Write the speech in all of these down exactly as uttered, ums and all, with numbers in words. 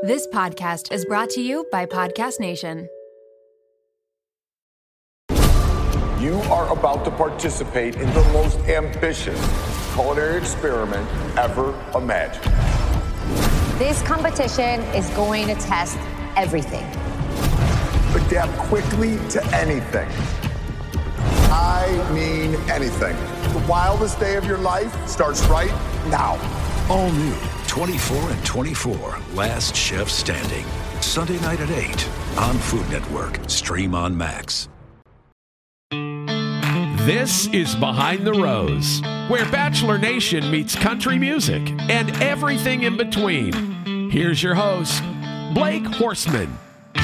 This podcast is brought to you by Podcast Nation. You are about to participate in the most ambitious culinary experiment ever imagined. This competition is going to test everything. Adapt quickly to anything. I mean anything. The wildest day of your life starts right now. All new twenty-four and twenty-four, Last Chef Standing. Sunday night at eight on Food Network. Stream on Max. This is Behind the Rose, where Bachelor Nation meets country music and everything in between. Here's your host, Blake Horstman.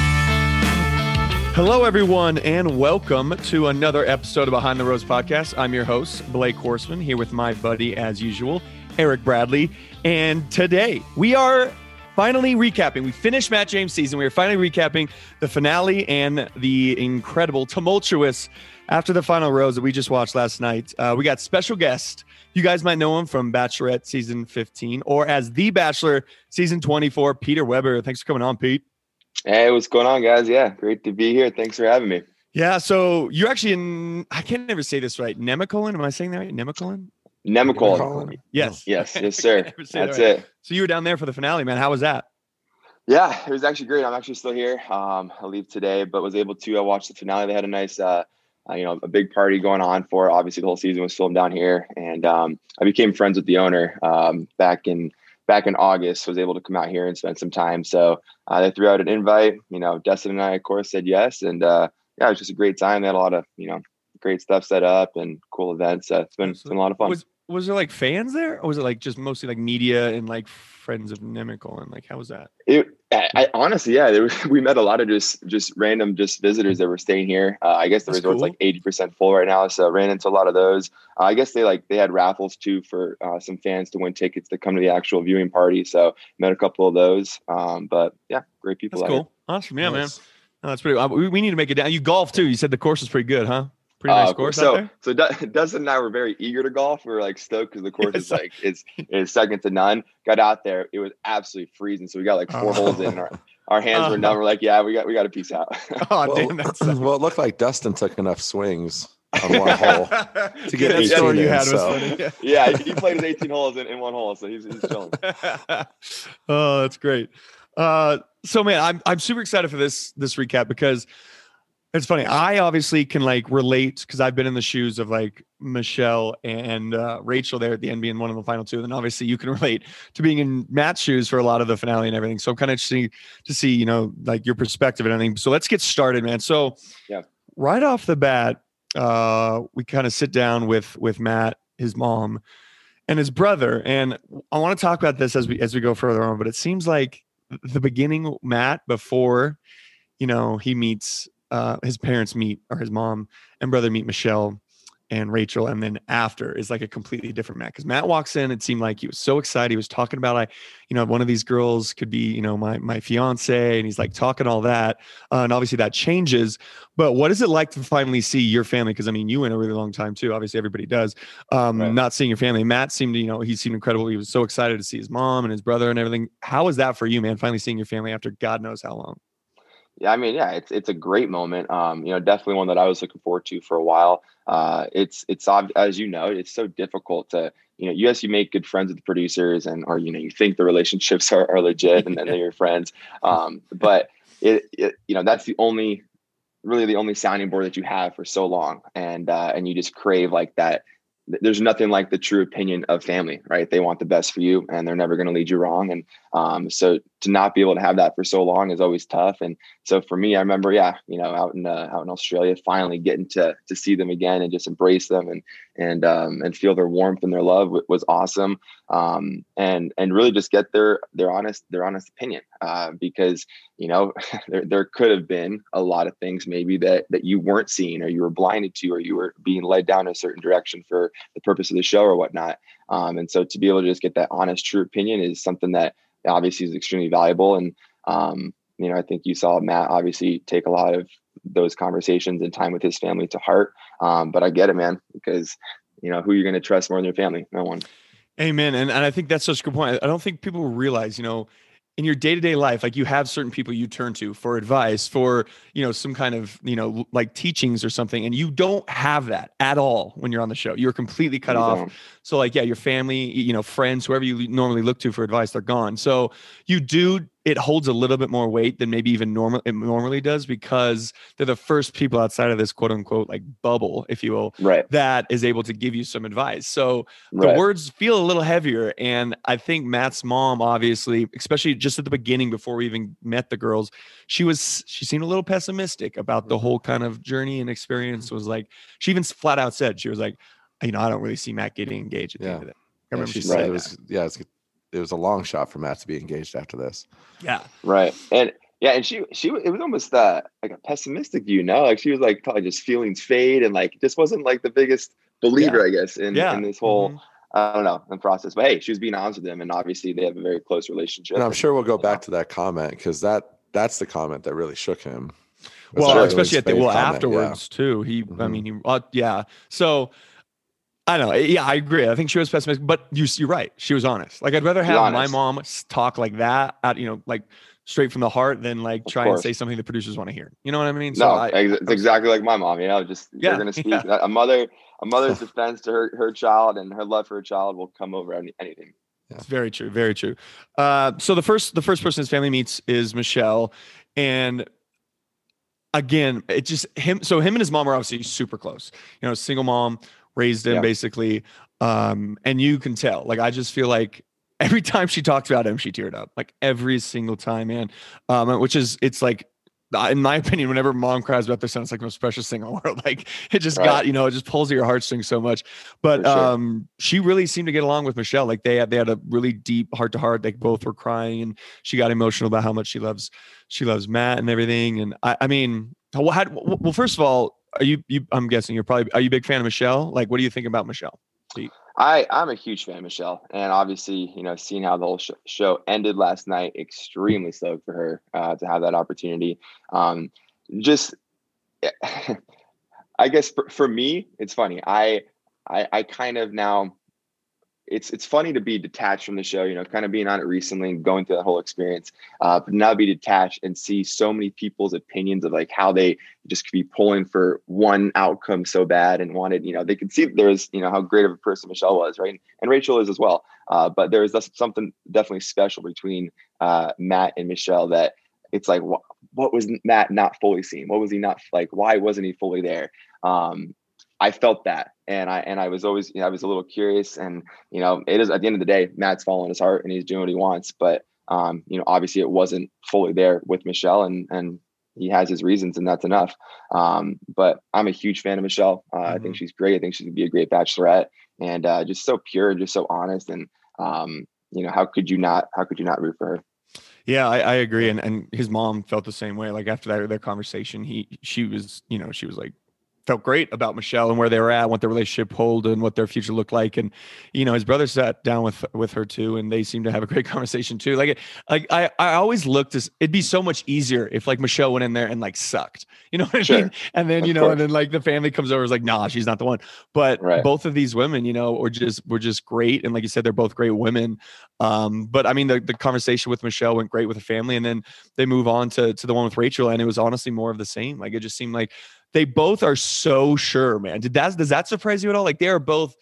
Hello, everyone, and welcome to another episode of Behind the Rose podcast. I'm your host, Blake Horstman, here with my buddy, as usual, Eric Bradley. And today we are finally recapping. We finished Matt James' season. We are finally recapping the finale and the incredible, tumultuous after the final rose that we just watched last night. Uh, we got special guest. You guys might know him from Bachelorette season fifteen or as The Bachelor season twenty-four, Peter Weber. Thanks for coming on, Pete. Hey, what's going on, guys? Yeah, great to be here. Thanks for having me. Yeah, so you're actually in, I can't never say this right, Nemacolin? Am I saying that right? Nemacolin? Nemacolin. Yes. Yes, yes, sir. That's that right. it. So you were down there for the finale, man. How was that? Yeah, it was actually great. I'm actually still here. Um, I leave today, but was able to uh, watch the finale. They had a nice, uh, uh, you know, a big party going on for it. Obviously, the whole season was filmed down here, and um, I became friends with the owner um, back in back in August. Was able to come out here and spend some time. So uh, they threw out an invite. You know, Dustin and I, of course, said yes, and uh, yeah, it was just a great time. They had a lot of, you know, great stuff set up and cool events. So it's been, it's been a lot of fun. Was, was there like fans there, or was it like just mostly like media and like friends of Nemacolin? Like, how was that? It, I, I honestly, yeah, there was, we met a lot of just just random just visitors that were staying here. Uh, I guess the That's resort's cool. like eighty percent full right now, so ran into a lot of those. Uh, I guess they like they had raffles too for uh, some fans to win tickets to come to the actual viewing party. So met a couple of those. Um, but yeah, great people. That's out cool. here. Awesome, yeah, Nice. man. Oh, that's pretty. Uh, we, we need to make it down. You golf too. You said the course was pretty good, huh? Pretty nice Uh, course so, out there. so Du- Dustin and I were very eager to golf. We were like stoked because the course Yes. is like it's it's second to none. Got out there, it was absolutely freezing. So we got like four Oh. holes in. And our our hands were Oh. numb. We're like, yeah, we got we got to peace out. Oh, Well, damn, that's well, it looked like Dustin took enough swings on one hole to get that eighteen story you in, had was so. funny. Yeah. Yeah, he played his eighteen holes in, in one hole, so he's, he's chilling. Oh, that's great. Uh, so man, I'm I'm super excited for this this recap because it's funny. I obviously can like relate because I've been in the shoes of like Michelle and uh, Rachel there at the end being one of the final two. And then obviously you can relate to being in Matt's shoes for a lot of the finale and everything. So I'm kind of interested to see, you know, like your perspective and everything. So let's get started, man. So Yeah. right off the bat, uh, we kind of sit down with with Matt, his mom, and his brother. And I want to talk about this as we as we go further on, but it seems like the beginning, Matt, before, you know, he meets uh, his parents meet, or his mom and brother meet Michelle and Rachel. And then after is like a completely different Matt. Cause Matt walks in, it seemed like he was so excited. He was talking about like, you know, one of these girls could be, you know, my, my fiance, and he's like talking all that. Uh, and obviously that changes, but what is it like to finally see your family? Cause I mean, you went a really long time too. Obviously everybody does, um, Right. not seeing your family. Matt seemed to, you know, he seemed incredible. He was so excited to see his mom and his brother and everything. How was that for you, man? Finally seeing your family after God knows how long. Yeah, I mean, yeah, it's it's a great moment. Um, you know, definitely one that I was looking forward to for a while. Uh, it's it's ob- as you know, it's so difficult to, you know, yes, you make good friends with the producers, and or you know, you think the relationships are, are legit, and then they're your friends. Um, but it, it, you know, that's the only, really the only sounding board that you have for so long, and uh, and you just crave like that. There's nothing like the true opinion of family, right? They want the best for you, and they're never going to lead you wrong. And um, so to not be able to have that for so long is always tough. And so for me, I remember, yeah, you know, out in uh, out in Australia, finally getting to to see them again and just embrace them and and um, and feel their warmth and their love w- was awesome. Um, and and really just get their their honest their honest opinion, uh, because you know there there could have been a lot of things maybe that that you weren't seeing, or you were blinded to, or you were being led down a certain direction for the purpose of the show or whatnot. Um, and so to be able to just get that honest, true opinion is something that obviously is extremely valuable. And, um, you know, I think you saw Matt obviously take a lot of those conversations and time with his family to heart. Um, but I get it, man, because, you know, who you're going to trust more than your family? No one. Amen. And, and I think that's such a good point. I don't think people realize, you know, in your day-to-day life, like you have certain people you turn to for advice, for, you know, some kind of, you know, like teachings or something. And you don't have that at all when you're on the show. You're completely cut You off. don't. So like, yeah, your family, you know, friends, whoever you normally look to for advice, they're gone. So you do, it holds a little bit more weight than maybe even normal it normally does, because they're the first people outside of this quote unquote like bubble, if you will, Right. that is able to give you some advice. So the Right. words feel a little heavier. And I think Matt's mom, obviously, especially just at the beginning before we even met the girls, she was, she seemed a little pessimistic about the whole kind of journey and experience. Was like, she even flat out said, she was like, you know, I don't really see Matt getting engaged at the Yeah. end of it. I Yeah, remember she she said said it that. was, yeah, it's, it was a long shot for Matt to be engaged after this. Yeah. Right. And yeah, and she she it was almost uh like a pessimistic view, no? Like she was like probably just feelings fade and like just wasn't like the biggest believer, I guess, in, Yeah. in this whole Mhm. I don't know, in process. But hey, she was being honest with them, and obviously they have a very close relationship. And I'm and, sure we'll go you back know, to that comment, because that that's the comment that really shook him. Was Well, that especially at the, Billy's well, comment, afterwards too. He, I Mhm. mean, he, uh, yeah. So I don't know. Yeah, I agree. I think she was pessimistic, but you, you're right. She was honest. Like I'd rather She's have my honest. mom s- talk like that, at, you know, like straight from the heart, than like Of try and course. say something the producers want to hear. You know what I mean? So No, I, ex- I it's was- exactly like my mom, you know, just Yeah, they're gonna speak yeah. a mother a mother's defense to her her child, and her love for her child will come over any, anything. It's very true. Very true. Uh, so the first, the first person his family meets is Michelle, and again, it just him. So him and his mom are obviously super close. You know, single mom, raised him Yeah. basically, um, and you can tell. Like I just feel like every time she talks about him, she teared up. Like every single time, man. Um, which is it's like. In my opinion, whenever mom cries about their son, it's like the most precious thing in the world. Like it just Right. got, you know, it just pulls at your heartstrings so much. But For sure. um, she really seemed to get along with Michelle. Like they had, they had a really deep heart to heart. They both were crying, and she got emotional about how much she loves, she loves Matt and everything. And I, I mean, well, how, well, first of all, are you, you, I'm guessing you're probably, are you a big fan of Michelle? Like, what do you think about Michelle? I, I'm a huge fan of Michelle, and obviously, you know, seeing how the whole sh- show ended last night, extremely stoked for her uh, to have that opportunity. Um, just, I guess for, for me, it's funny. I, I, I kind of now, it's it's funny to be detached from the show, you know, kind of being on it recently and going through that whole experience, uh, but now be detached and see so many people's opinions of like how they just could be pulling for one outcome so bad and wanted, you know, they could see there's, you know, how great of a person Michelle was, right? And Rachel is as well. Uh, but there is something definitely special between uh, Matt and Michelle that it's like, what, what was Matt not fully seeing? What was he not like? Why wasn't he fully there? Um, I felt that. And I, and I was always, you know, I was a little curious, and, you know, it is at the end of the day, Matt's following his heart and he's doing what he wants. But, um, you know, obviously it wasn't fully there with Michelle, and, and he has his reasons, and that's enough. Um, but I'm a huge fan of Michelle. Uh, mm-hmm. I think she's great. I think she could be a great bachelorette, and uh, just so pure and just so honest. And, um, you know, how could you not, how could you not root for her? Yeah, I, I agree. And, and his mom felt the same way. Like after that, their conversation, he, she was, you know, she was like, felt great about Michelle and where they were at, what their relationship hold and what their future looked like. And, you know, his brother sat down with, with her too, and they seemed to have a great conversation too. Like, like I, I always looked as it'd be so much easier if like Michelle went in there and like sucked, you know what sure. I mean? And then, of you know, course. and then like the family comes over is like, nah, she's not the one. But right. both of these women, you know, were just, were just great. And like you said, they're both great women. Um, but I mean, the, the conversation with Michelle went great with the family, and then they move on to, to the one with Rachel. And it was honestly more of the same. Like, it just seemed like they both are so sure, man. Did that, does that surprise you at all? Like, they are both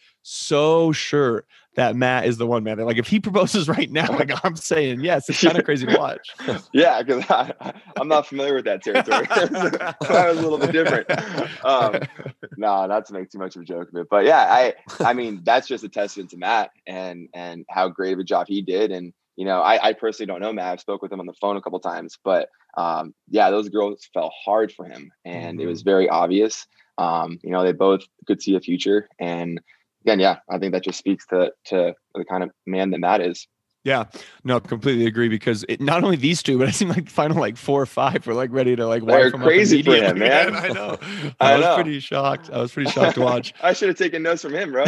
so sure that Matt is the one, man. They're like, if he proposes right now, like I'm saying, yes, it's kind of crazy to watch. Yeah, because I'm not familiar with that territory. That was a little bit different. Um, no, not to make too much of a joke of it, but yeah, I, I mean, that's just a testament to Matt and and how great of a job he did. And you know, I, I personally don't know Matt. I've spoke with him on the phone a couple of times, but um, yeah, those girls fell hard for him, and mm-hmm. it was very obvious. Um, you know, they both could see a future, and again, yeah, I think that just speaks to to the kind of man that Matt is. Yeah, no, completely agree, because it, not only these two, but it seemed like the final like four or five were like ready to like They're crazy for him, man. I know. I, I was know. pretty shocked. I was pretty shocked to watch. I should have taken notes from him, bro.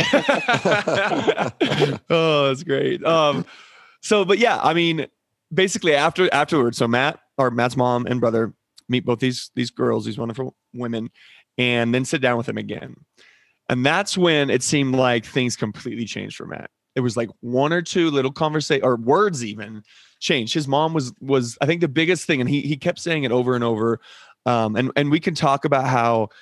Oh, that's great. Um, so, but yeah, I mean, basically after afterwards, so Matt or Matt's mom and brother meet both these these girls, these wonderful women, and then sit down with him again. And that's when it seemed like things completely changed for Matt. It was like one or two little conversation or words even changed. His mom was, was I think the biggest thing. And he, he kept saying it over and over. Um, and, and we can talk about how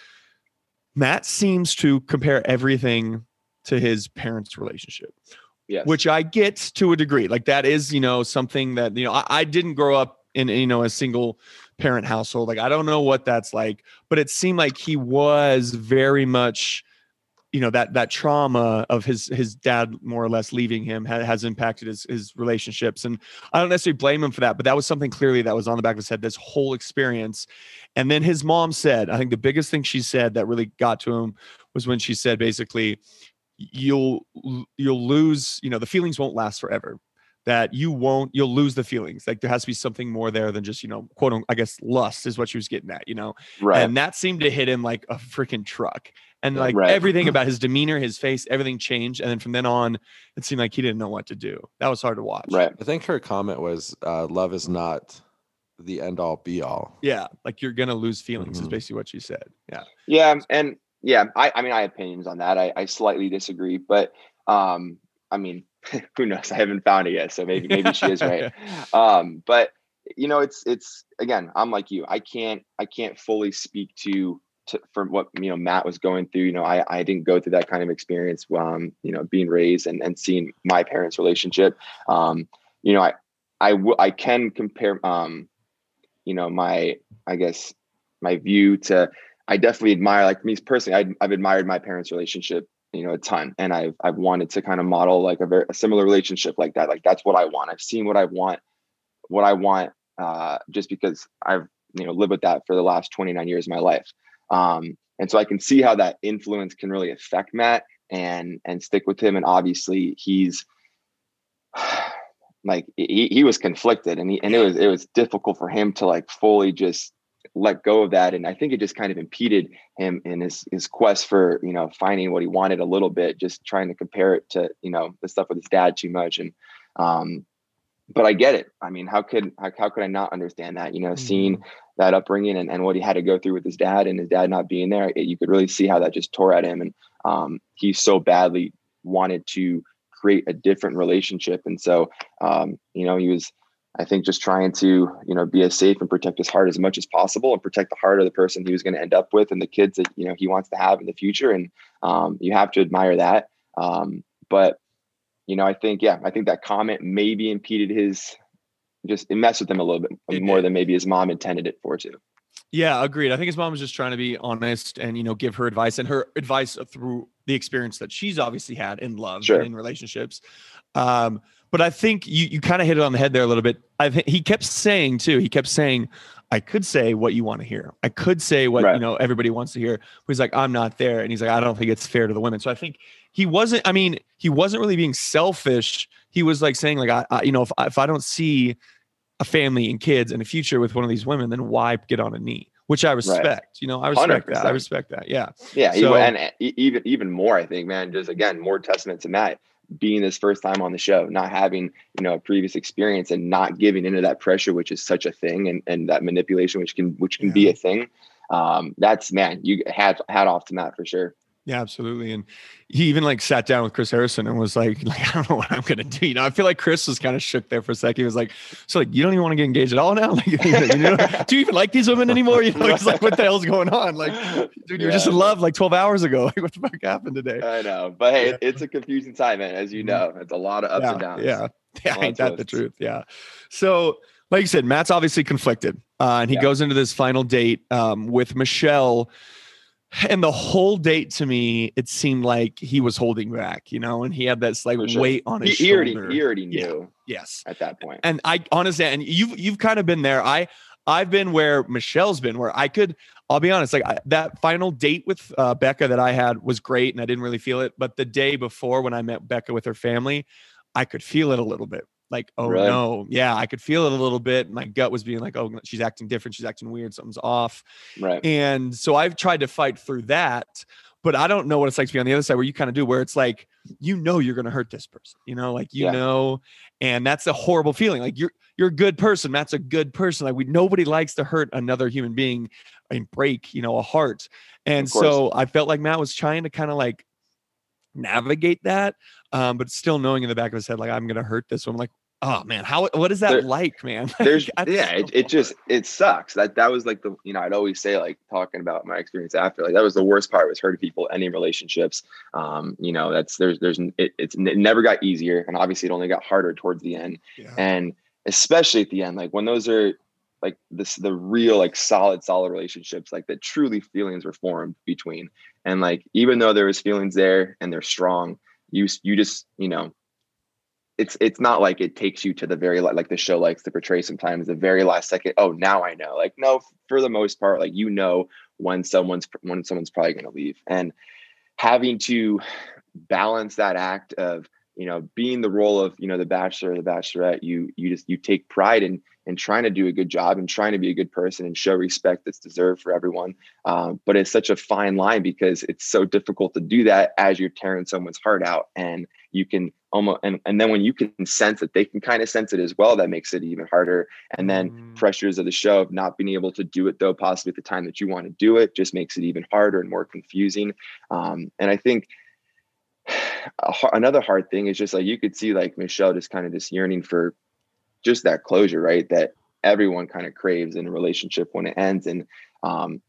Matt seems to compare everything to his parents' relationship, yes. which I get to a degree. Like that is, you know, something that, you know, I, I didn't grow up in, you know, a single parent household. Like, I don't know what that's like, but it seemed like he was very much, you know, that, that trauma of his, his dad more or less leaving him ha- has impacted his, his relationships. And I don't necessarily blame him for that, but that was something clearly that was on the back of his head, this whole experience. And then his mom said, I think the biggest thing she said that really got to him was when she said, basically, you'll, you'll lose, you know, the feelings won't last forever. That you won't, you'll lose the feelings. Like there has to be something more there than just, you know, quote unquote, I guess lust is what she was getting at, you know? Right. And that seemed to hit him like a freaking truck. And like right. everything about his demeanor, his face, everything changed. And then from then on, it seemed like he didn't know what to do. That was hard to watch. Right. I think her comment was, uh, love is not the end all be all. Yeah. Like you're going to lose feelings Mm-hmm. is basically what she said. Yeah. Yeah. And yeah, I, I mean, I have opinions on that. I, I slightly disagree, but um, I mean, who knows? I haven't found it yet. So maybe, maybe she is right. Um, but you know, it's, it's, again, I'm like you, I can't, I can't fully speak to, to, for what, you know, Matt was going through. You know, I, I didn't go through that kind of experience, um, you know, being raised and, and seeing my parents' relationship. Um, you know, I, I, w- I can compare, um, you know, my, I guess my view to, I definitely admire, like me personally, I, I've admired my parents' relationship, you know, a ton. And I've, I've wanted to kind of model like a very a similar relationship like that. Like, that's what I want. I've seen what I want, what I want, uh, just because I've, you know, lived with that for the last twenty-nine years of my life. Um, and so I can see how that influence can really affect Matt and, and stick with him. And obviously he's like, he, he was conflicted and he, and it was, it was difficult for him to like fully just let go of that. And I think it just kind of impeded him in his, his quest for, you know, finding what he wanted a little bit, just trying to compare it to, you know, the stuff with his dad too much. And, um, but I get it. I mean, how could, how, how could I not understand that, you know, mm-hmm. seeing that upbringing and, and what he had to go through with his dad and his dad not being there, it, you could really see how that just tore at him. And, um, he so badly wanted to create a different relationship. And so, um, you know, he was, I think, just trying to, you know, be as safe and protect his heart as much as possible and protect the heart of the person he was going to end up with and the kids that, you know, he wants to have in the future. And um, you have to admire that. Um, but, you know, I think, yeah, I think that comment maybe impeded his, just it messed with him a little bit it more did. than maybe his mom intended it for to. Yeah, agreed. I think his mom was just trying to be honest and, you know, give her advice, and her advice through the experience that she's obviously had in love sure. and in relationships. Um, but I think you you kind of hit it on the head there a little bit. I think he kept saying too, he kept saying, I could say what you want to hear. I could say what, right. you know, everybody wants to hear. But he's like, I'm not there. And he's like, I don't think it's fair to the women. So I think he wasn't, I mean, he wasn't really being selfish. He was like saying like, I, I you know, if I, if I don't see a family and kids in the future with one of these women, then why get on a knee? Which I respect, right. you know, I respect one hundred percent. that. I respect that. Yeah. Yeah. So, and even, even more, I think, man, just again, more testament to Matt being his first time on the show, not having, you know, a previous experience and not giving into that pressure, which is such a thing. And, and that manipulation, which can, which can yeah. be a thing. Um, that's, man, you had hat off to Matt for sure. Yeah, absolutely. And he even like sat down with Chris Harrison and was like, like, I don't know what I'm going to do. You know, I feel like Chris was kind of shook there for a second. He was like, so like, you don't even want to get engaged at all now? Like, you know, do you even like these women anymore? You know, he's like, what the hell's going on? Like, dude, you were yeah. just in love like twelve hours ago. Like, what the fuck happened today? I know, but hey, yeah. it, it's a confusing time, man. As you know, it's a lot of ups yeah, and downs. Yeah. Yeah. Ain't that the truth? Yeah. So like you said, Matt's obviously conflicted uh, and he yeah. goes into this final date um, with Michelle. And the whole date to me, it seemed like he was holding back, you know, and he had this like sure. weight on his he, he shoulder. Already, he already knew. Yeah. Yes. At that point. And I honestly, and you've, you've kind of been there. I, I've been where Michelle's been, where I could, I'll be honest, like I, that final date with uh, Becca that I had was great and I didn't really feel it. But the day before when I met Becca with her family, I could feel it a little bit. Like, oh really? no. Yeah. I could feel it a little bit. My gut was being like, oh, she's acting different. She's acting weird. Something's off. Right. And so I've tried to fight through that, but I don't know what it's like to be on the other side where you kind of do, where it's like, you know, you're going to hurt this person, you know, like, you yeah. know, and that's a horrible feeling. Like you're, you're a good person. Matt's a good person. Like we, nobody likes to hurt another human being and break, you know, a heart. And so I felt like Matt was trying to kind of like navigate that. Um, but still knowing in the back of his head, like, I'm going to hurt this one. I'm like, oh man, how, what is that there, like, man? There's, Like, yeah, so it, it just, it sucks. That, that was like the, you know, I'd always say, like, talking about my experience after, like, that was the worst part, was hurting people, ending relationships. Um, you know, that's, there's, there's, it, it's, it never got easier. And obviously it only got harder towards the end. Yeah. And especially at the end, like when those are like this, the real, like solid, solid relationships, like that truly feelings were formed between. And like, even though there was feelings there and they're strong, you, you just, you know, it's, it's not like it takes you to the very, like the show likes to portray sometimes, the very last second. Oh, now I know. Like, no, for the most part, like, you know, when someone's, when someone's probably going to leave, and having to balance that act of, you know, being the role of, you know, the bachelor or the bachelorette, you, you just, you take pride in, in trying to do a good job and trying to be a good person and show respect that's deserved for everyone. Um, but it's such a fine line, because it's so difficult to do that as you're tearing someone's heart out, and you can almost, and, and then when you can sense it, they can kind of sense it as well. That makes it even harder. And then mm. pressures of the show of not being able to do it, though, possibly at the time that you want to do it, just makes it even harder and more confusing. Um, and I think, another hard thing is just like, you could see like Michelle just kind of just yearning for just that closure, right? That everyone kind of craves in a relationship when it ends. And, um,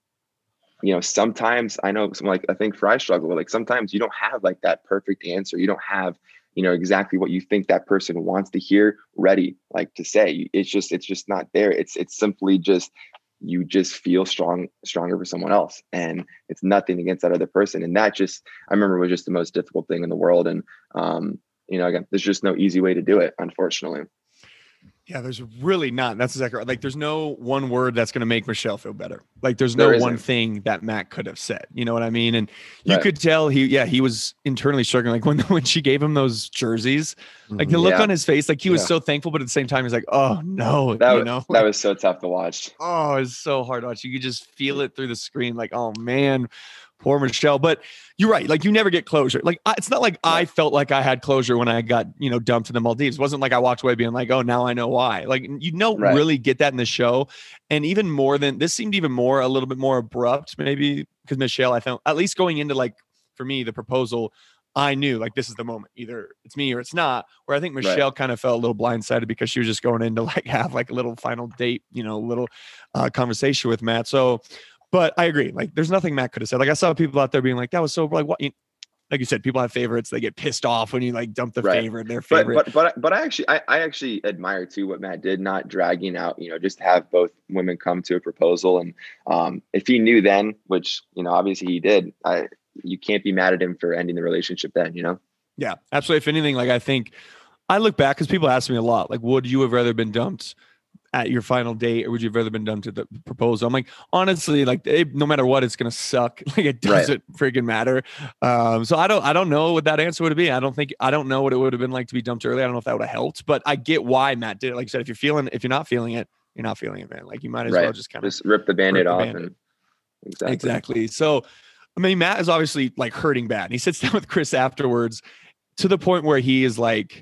you know, sometimes I know some, like, I think for I struggle with, like, sometimes you don't have like that perfect answer. You don't have, you know, exactly what you think that person wants to hear ready, like, to say. It's just, it's just not there. It's, it's simply just, you just feel strong, stronger for someone else, and it's nothing against that other person. And that just, I remember, was just the most difficult thing in the world. And, um, you know, again, there's just no easy way to do it, unfortunately. Yeah, there's really not. That's exactly right. Like, there's no one word that's going to make Michelle feel better. Like, there's no there one thing that Matt could have said. You know what I mean? And you right. could tell he, yeah, he was internally struggling. Like when when she gave him those jerseys, like the look yeah. on his face, like he was yeah. so thankful, but at the same time, he's like, oh no, that, you know, that like, was so tough to watch. Oh, it's so hard to watch. You could just feel it through the screen. Like, oh man, poor Michelle. But you're right. Like, you never get closure. Like, I, it's not like I felt like I had closure when I got, you know, dumped in the Maldives. It wasn't like I walked away being like, oh, now I know why. Like, you don't right. really get that in the show. And even more than this seemed even more, a little bit more abrupt, maybe, because Michelle, I felt, at least going into, like, for me, the proposal, I knew, like, this is the moment. Either it's me or it's not. Where I think Michelle right. kind of felt a little blindsided because she was just going in to, like, have like a little final date, you know, little uh, conversation with Matt. So, but I agree. Like, there's nothing Matt could have said. Like, I saw people out there being like, that was so, like, what? You, like you said, people have favorites. They get pissed off when you, like, dump the right. favorite, their favorite. But, but, but, but I actually, I, I actually admire too what Matt did, not dragging out, you know, just have both women come to a proposal. And um, if he knew then, which, you know, obviously he did, I, you can't be mad at him for ending the relationship then, you know? Yeah, absolutely. If anything, like, I think I look back, because people ask me a lot, like, would you have rather been dumped at your final date, or would you have rather been dumped at the proposal? I'm like, honestly, like, it, no matter what, it's gonna suck. Like, it doesn't right. freaking matter. Um, so I don't, I don't know what that answer would be. I don't think, I don't know what it would have been like to be dumped early. I don't know if that would have helped, but I get why Matt did it. Like you said, if you're feeling, if you're not feeling it, you're not feeling it, man. Like, you might as right. well just kind of just rip the Band-Aid off. Band-Aid. And exactly. exactly. So, I mean, Matt is obviously, like, hurting bad. And he sits down with Chris afterwards, to the point where he is like,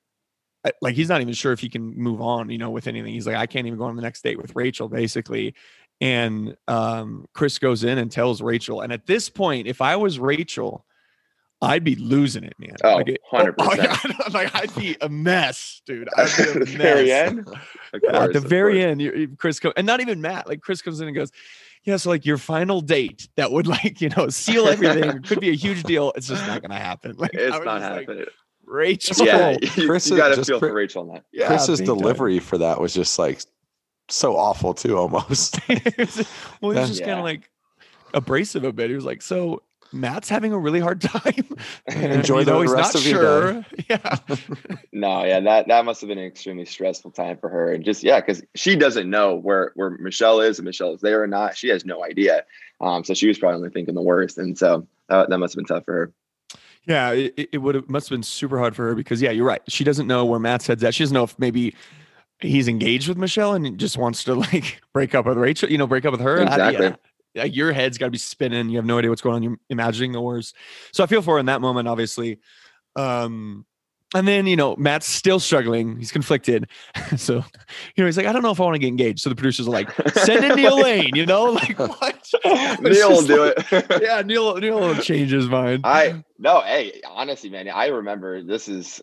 like, he's not even sure if he can move on, you know, with anything. He's like, I can't even go on the next date with Rachel, basically. And um, Chris goes in and tells Rachel. And at this point, if I was Rachel, I'd be losing it, man. Oh, like, one hundred percent. Oh, yeah, like, I'd be a mess, dude. I'd be a at mess. the very end? Yeah, at the very end, you, Chris comes, and not even Matt, like, Chris comes in and goes, yeah, so, like, your final date that would, like, you know, seal everything, could be a huge deal. It's just not going to happen. Like, it's not happening. Like, Rachel. Yeah, you, Chris you got to just, feel for Rachel on that. Yeah, Chris's delivery time. for that was just, like, so awful too, almost. Well, he was just yeah. kind of, like, abrasive a bit. He was like, so Matt's having a really hard time. Enjoy the he's rest not of sure. your day. Yeah. No, yeah, that that must have been an extremely stressful time for her. And just, yeah, because she doesn't know where, where Michelle is, and Michelle is there or not. She has no idea. Um, so she was probably only thinking the worst. And so that, that must have been tough for her. Yeah, it, it would have must have been super hard for her, because, yeah, you're right. She doesn't know where Matt's head's at. She doesn't know if maybe he's engaged with Michelle and just wants to, like, break up with Rachel, you know, break up with her. Exactly. Yeah, like, your head's got to be spinning. You have no idea what's going on. You're imagining the worst. So I feel for her in that moment, obviously. Um, And then, you know, Matt's still struggling. He's conflicted. So, you know, he's like, I don't know if I want to get engaged. So the producers are like, send in Neil Lane, you know, like what? Neil will do like, it. yeah. Neil, Neil will change his mind. I no, hey, honestly, man, I remember this is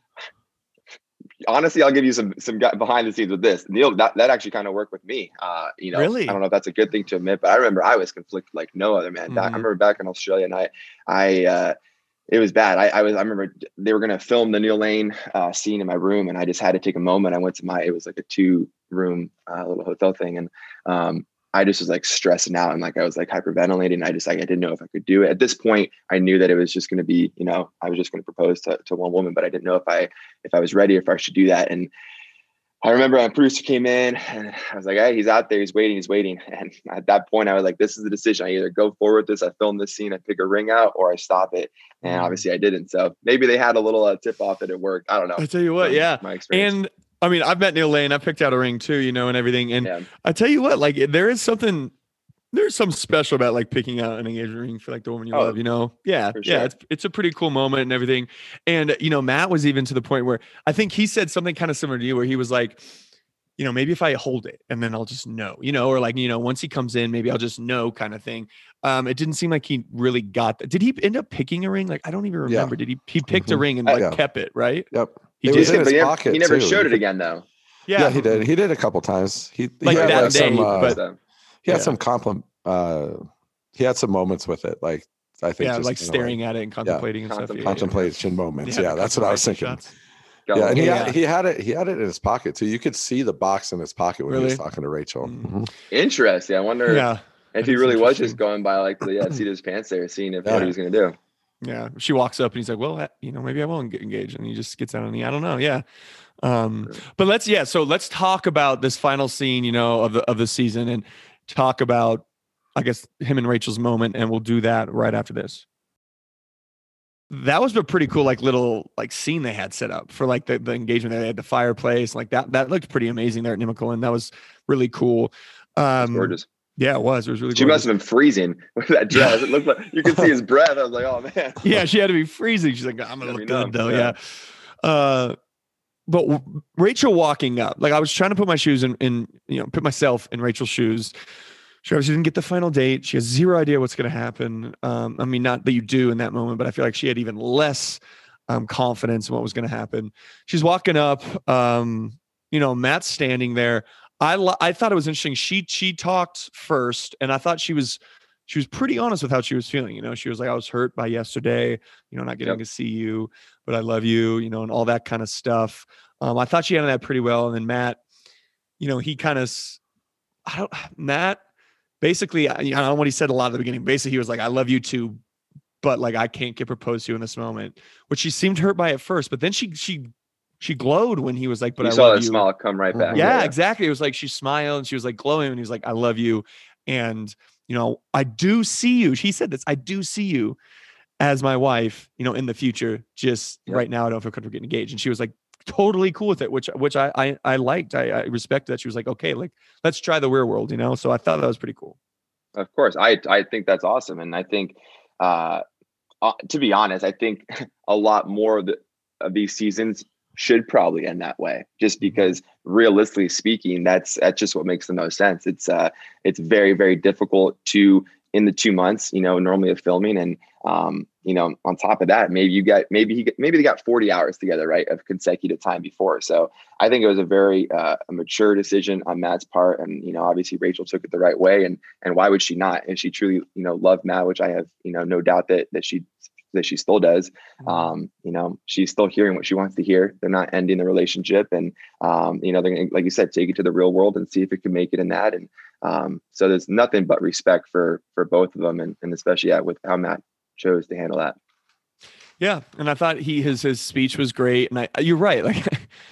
honestly, I'll give you some, some behind the scenes with this. Neil, that, that actually kind of worked with me. Uh, you know, really? I don't know if that's a good thing to admit, but I remember I was conflicted like no other, man. Mm-hmm. I remember back in Australia and I, I, uh, it was bad. I, I was, I remember they were going to film the Neil Lane uh, scene in my room, and I just had to take a moment. I went to my, it was like a two room uh, little hotel thing. And um, I just was like stressing out, and like, I was like hyperventilating. And I just like, I didn't know if I could do it. At this point, I knew that it was just going to be, you know, I was just going to propose to, to one woman, but I didn't know if I, if I was ready, if I should do that. And I remember a producer came in and I was like, hey, he's out there. He's waiting. He's waiting. And at that point, I was like, this is the decision. I either go forward with this, I film this scene, I pick a ring out, or I stop it. And obviously I didn't. So maybe they had a little uh, tip off that it worked. I don't know. I tell you what, yeah. My experience. And I mean, I've met Neil Lane. I picked out a ring too, you know, and everything. And yeah. I tell you what, like there is something, there's something special about like picking out an engagement ring for like the woman you oh, love, you know? Yeah. Sure. Yeah. It's, it's a pretty cool moment and everything. And, you know, Matt was even to the point where I think he said something kind of similar to you, where he was like, you know, maybe if I hold it and then I'll just know, you know, or like, you know, once he comes in, maybe I'll just know kind of thing. Um, it didn't seem like he really got that. Did he end up picking a ring? Like, I don't even remember. Yeah. Did he, he picked mm-hmm. a ring and like yeah. kept it, right? Yep. He it did. Was in his he pocket never, he never too. showed it again though. Yeah. yeah, he did. He did a couple times. He, like he had that like day, some, uh, but he had yeah. some compliment. Uh, he had some moments with it. Like, I think yeah, just, like staring know, like, at it and contemplating yeah, and stuff. Contemplation yeah. moments. Yeah, yeah that's what I was thinking. Shots. Yeah, and he yeah. had, he had it. He had it in his pocket too. You could see the box in his pocket when really? he was talking to Rachel. Mm-hmm. Interesting. I wonder yeah. if he really was just going by like the yeah, seat of his pants there, seeing if yeah. what he was going to do. Yeah, she walks up and he's like, "Well, you know, maybe I won't get engaged," and he just gets out on the. I don't know. Yeah, um, but let's yeah. So let's talk about this final scene, you know, of the of the season, and talk about, I guess, him and Rachel's moment, and we'll do that right after this. That was a pretty cool, like little like scene they had set up for like the, the engagement. They had the fireplace, like that. That looked pretty amazing there at Nemacolin. That was really cool. Um, gorgeous. Yeah, it was. It was really. She gorgeous. must have been freezing with that dress. It looked like you could see his breath. I was like, oh man. Yeah, she had to be freezing. She's like, I'm gonna look good though. Yeah. yeah. Uh, but w- Rachel walking up, like I was trying to put my shoes in, in, you know, put myself in Rachel's shoes. She obviously didn't get the final date. She has zero idea what's going to happen. Um, I mean, not that you do in that moment, but I feel like she had even less um, confidence in what was going to happen. She's walking up. Um, you know, Matt's standing there. I lo- I thought it was interesting. She she talked first, and I thought she was she was pretty honest with how she was feeling. You know, she was like, "I was hurt by yesterday. You know, not getting yep. to see you, but I love you. You know, and all that kind of stuff." Um, I thought she handled that pretty well. And then Matt, you know, he kind of, I don't Matt. Basically, I don't know what he said a lot at the beginning. Basically, he was like, I love you too, but like, I can't get proposed to in this moment, which she seemed hurt by at first, but then she, she, she glowed when he was like, but you I saw love that you. smile come right back. Yeah, yeah, exactly. It was like, she smiled and she was like glowing and he was like, I love you. And, you know, I do see you. He said this, I do see you as my wife, you know, in the future, just yeah. right now, I don't feel comfortable getting engaged. And she was like, totally cool with it, which which I I, I liked. I, I respected that. She was like, okay, like let's try the real world, you know. So I thought that was pretty cool. Of course, I I think that's awesome, and I think, uh, uh to be honest, I think a lot more of, the, of these seasons should probably end that way, just because realistically speaking, that's that's just what makes the most sense. It's uh it's very very difficult to in the two months, you know, normally of filming, and um. you know, on top of that, maybe you got, maybe he, maybe they got forty hours together, right, of consecutive time before. So I think it was a very uh, a mature decision on Matt's part. And, you know, obviously Rachel took it the right way, and, and why would she not? And she truly, you know, loved Matt, which I have, you know, no doubt that, that she, that she still does. Um, you know, she's still hearing what she wants to hear. They're not ending the relationship. And, um, you know, they're gonna, like you said, take it to the real world and see if it can make it in that. And um, so there's nothing but respect for, for both of them. And, and especially yeah, with how Matt chose to handle that. Yeah. And I thought he, his, his speech was great. And I, you're right. Like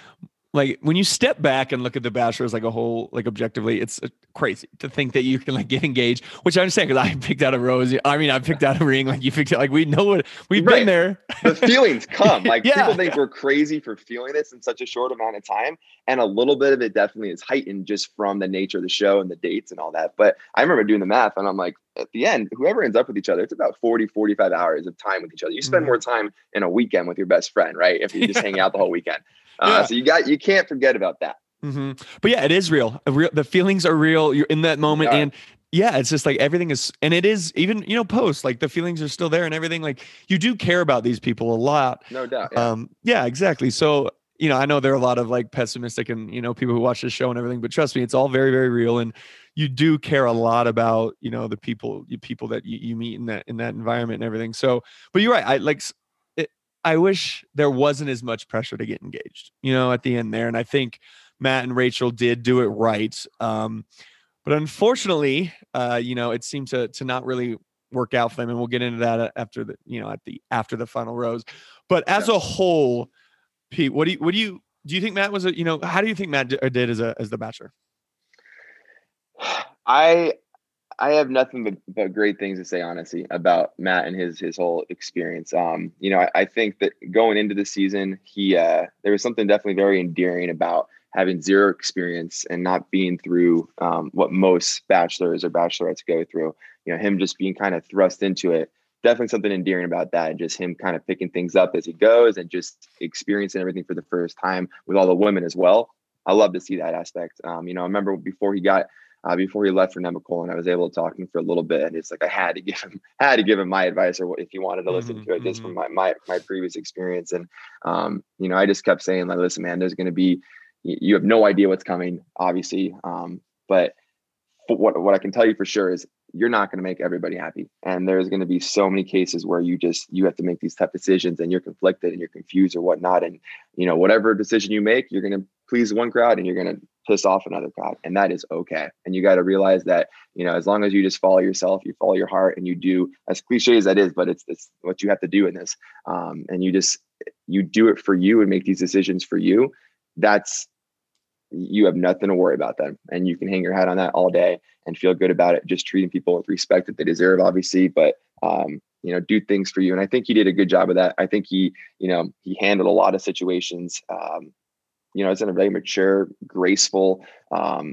like when you step back and look at The Bachelor as like a whole, like objectively, it's uh, crazy to think that you can like get engaged, which I understand because I picked out a rose. I mean, I picked out a ring, like you picked it. Like we know what we've Right. been there. The feelings come. Like Yeah. people think we're crazy for feeling this in such a short amount of time. And a little bit of it definitely is heightened just from the nature of the show and the dates and all that. But I remember doing the math and I'm like, at the end, whoever ends up with each other, it's about forty, forty-five hours of time with each other. You spend Mhm. more time in a weekend with your best friend, right? If you just hang out the whole weekend. Uh, Yeah. So you got, you can't forget about that. hmm But yeah, it is real. A real. The feelings are real. You're in that moment. Yeah. And yeah, it's just like everything is, and it is even, you know, post, like the feelings are still there and everything. Like you do care about these people a lot. No doubt. Yeah. Um, yeah, exactly. So, you know, I know there are a lot of like pessimistic and, you know, people who watch this show and everything, but trust me, it's all very, very real. And you do care a lot about, you know, the people, you people that you, you meet in that, in that environment and everything. So, but you're right. I like, it, I wish there wasn't as much pressure to get engaged, you know, at the end there. And I think Matt and Rachel did do it right. Um, but unfortunately, uh, you know, it seemed to, to not really work out for them. And we'll get into that after the, you know, at the, after the final rose, but as Yeah. a whole, Pete, what do you, what do you, do you think Matt was a, you know, how do you think Matt did, did as a, as the Bachelor? I I have nothing but, but great things to say, honestly, about Matt and his his whole experience. Um, you know, I, I think that going into the season, he uh, there was something definitely very endearing about having zero experience and not being through um, what most bachelors or bachelorettes go through. You know, him just being kind of thrust into it. Definitely something endearing about that. Just him kind of picking things up as he goes and just experiencing everything for the first time with all the women as well. I love to see that aspect. Um, you know, I remember before he got. Uh, before he left for Nemacolin, I was able to talk to him for a little bit, and it's like I had to give him had to give him my advice, or what, if he wanted to listen Mhm, to it, just mhm. from my my my previous experience. And um, you know, I just kept saying, like, listen, man, there's going to be y- you have no idea what's coming, obviously, um, but f- what what I can tell you for sure is you're not going to make everybody happy, and there's going to be so many cases where you just you have to make these tough decisions, and you're conflicted, and you're confused, or whatnot, and you know, whatever decision you make, you're going to please one crowd, and you're going to piss off another crowd, and that is okay. And you got to realize that, you know, as long as you just follow yourself, you follow your heart, and you do, as cliche as that is, but it's, it's what you have to do in this. Um, and you just, you do it for you and make these decisions for you. That's, you have nothing to worry about then. And you can hang your hat on that all day and feel good about it. Just treating people with respect that they deserve, obviously, but, um, you know, do things for you. And I think he did a good job of that. I think he, you know, he handled a lot of situations, um, you know, it's in a very mature, graceful um,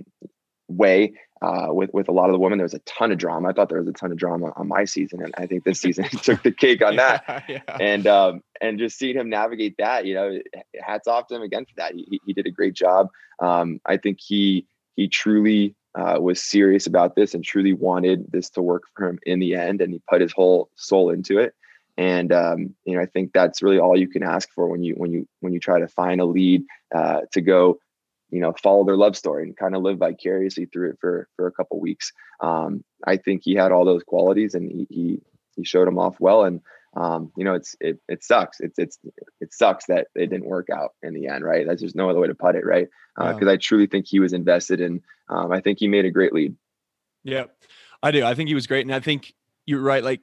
way uh, with, with a lot of the women. There was a ton of drama. I thought there was a ton of drama on my season. And I think this season took the cake on that. Yeah, yeah. And, um, and just seeing him navigate that, you know, hats off to him again for that. He, he did a great job. Um, I think he, he truly uh, was serious about this and truly wanted this to work for him in the end. And he put his whole soul into it. And, um, you know, I think that's really all you can ask for when you, when you, when you try to find a lead uh, to go, you know, follow their love story and kind of live vicariously through it for, for a couple of weeks. Um, I think he had all those qualities, and he, he, he showed them off well. And, um, you know, it's, it, it sucks. It's, it's, it sucks that it didn't work out in the end. Right. That's just no other way to put it. Right. Uh, Yeah. Cause I truly think he was invested in, um, I think he made a great lead. Yeah, I do. I think he was great. And I think you're right. Like,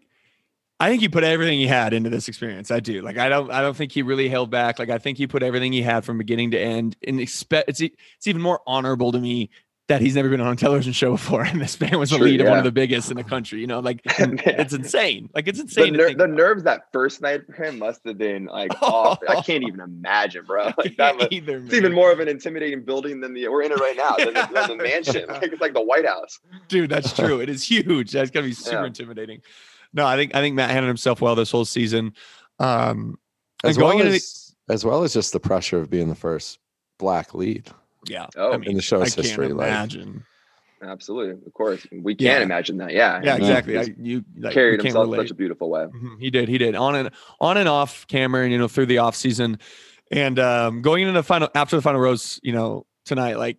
I think he put everything he had into this experience. I do. Like, I don't, I don't think he really held back. Like, I think he put everything he had from beginning to end, and expect it's, e- it's even more honorable to me that he's never been on a television show before. And this man was the True, lead of one yeah. of the biggest in the country, you know, like it's insane. Like it's The, insane. to ner- think the about. nerves that first night for him must have been like, off. I can't even imagine, bro. Like that was, Either, it's man. even more of an intimidating building than the, we're in it right now, than the, than the mansion. Like it's like the White House. Dude, that's true. It is huge. That's gotta be super Yeah. intimidating. No, I think I think Matt handled himself well this whole season. Um, As and well going into the, as, as well as just the pressure of being the first black lead. yeah, Oh, I in mean, the show's I can't history, like- imagine. Absolutely. Of course. We Yeah. can't imagine that. Yeah. Yeah, And he exactly. I, just you like, carried you can't himself in relate. such a beautiful way. Mhm. He did. He did on and on and off camera, and you know, through the off season, and um, going into the final after the final rose, you know, tonight, like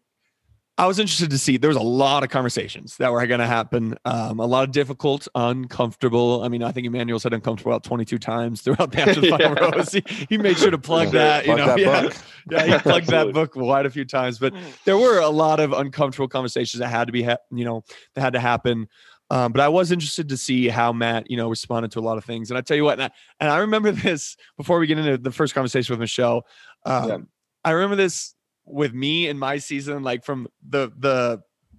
I was interested to see. There was a lot of conversations that were going to happen. Um, a lot of difficult, uncomfortable. I mean, I think Emmanuel said uncomfortable about twenty-two times throughout the after the final Yeah. rose. He, he made sure to plug Yeah. that. You Plug know, that yeah, book. yeah, he plugged that Absolutely. book quite a few times. But there were a lot of uncomfortable conversations that had to be, ha- you know, that had to happen. Um, but I was interested to see how Matt, you know, responded to a lot of things. And I tell you what, and I, and I remember this before we get into the first conversation with Michelle. Um, Yeah. I remember this with me and my season, like from the the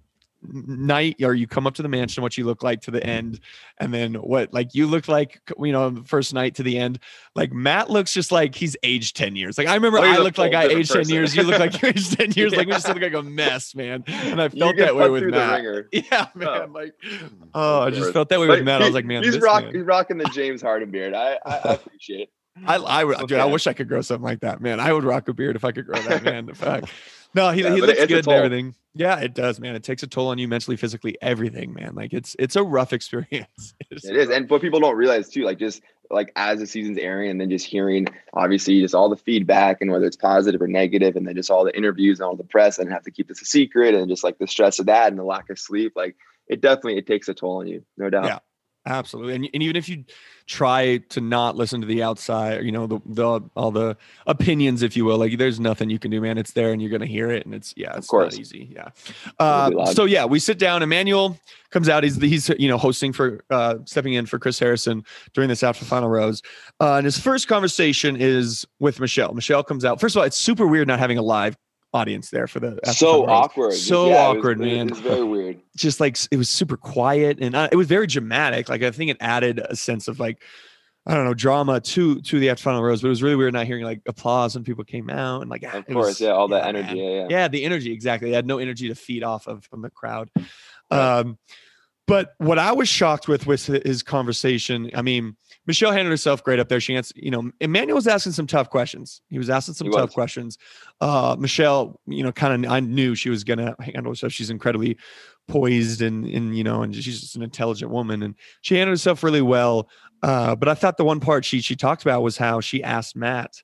night or you come up to the mansion, what you look like to the end, and then what like you look like, you know, the first night to the end. Like Matt looks just like he's aged ten years. Like I remember I looked like I aged ten years. You look like you aged ten years. Like we just look like a mess, man. And I felt that way with Matt. Yeah, man. Oh. Like, oh, I just felt that way with Matt. I was like, man, he's this rock, man. he's rocking the James Harden beard. I, I, I appreciate it. I, I would, okay. dude, I wish I could grow something like that, man. I would rock a beard if I could grow that, man. In fact, no, he, yeah, he looks good and everything. Yeah, it does, man. It takes a toll on you mentally, physically, everything, man. Like it's it's a rough experience. It is, it is. And what people don't realize too, like just like as the season's airing and then just hearing obviously just all the feedback and whether it's positive or negative, and then just all the interviews and all the press and have to keep this a secret and just like the stress of that and the lack of sleep, like it definitely it takes a toll on you, no doubt. Yeah. Absolutely. And, and even if you try to not listen to the outside, you know, the, the, all the opinions, if you will, like there's nothing you can do, man. It's there and you're going to hear it. And it's, yeah, it's not easy. Yeah. Uh, so yeah, we sit down. Emmanuel comes out. He's, he's, you know, hosting for, uh, stepping in for Chris Harrison during this after final rose. Uh, and his first conversation is with Michelle. Michelle comes out. First of all, it's super weird not having a live audience there for the so awkward so yeah, awkward it was, man it was very weird. Just like it was super quiet and uh, it was very dramatic. Like I think it added a sense of like I don't know drama to to the after final rose, but it was really weird not hearing like applause when people came out and like of it course was, yeah all yeah, that energy yeah, yeah yeah the energy exactly. They had no energy to feed off of from the crowd. Right. Um But what I was shocked with was his conversation. I mean, Michelle handled herself great up there. She answered, you know, Emmanuel was asking some tough questions. He was asking some he tough was. questions. Uh, Michelle, you know, kind of, I knew she was going to handle herself. She's incredibly poised and, and, you know, and she's just an intelligent woman and she handled herself really well. Uh, but I thought the one part she, she talked about was how she asked Matt,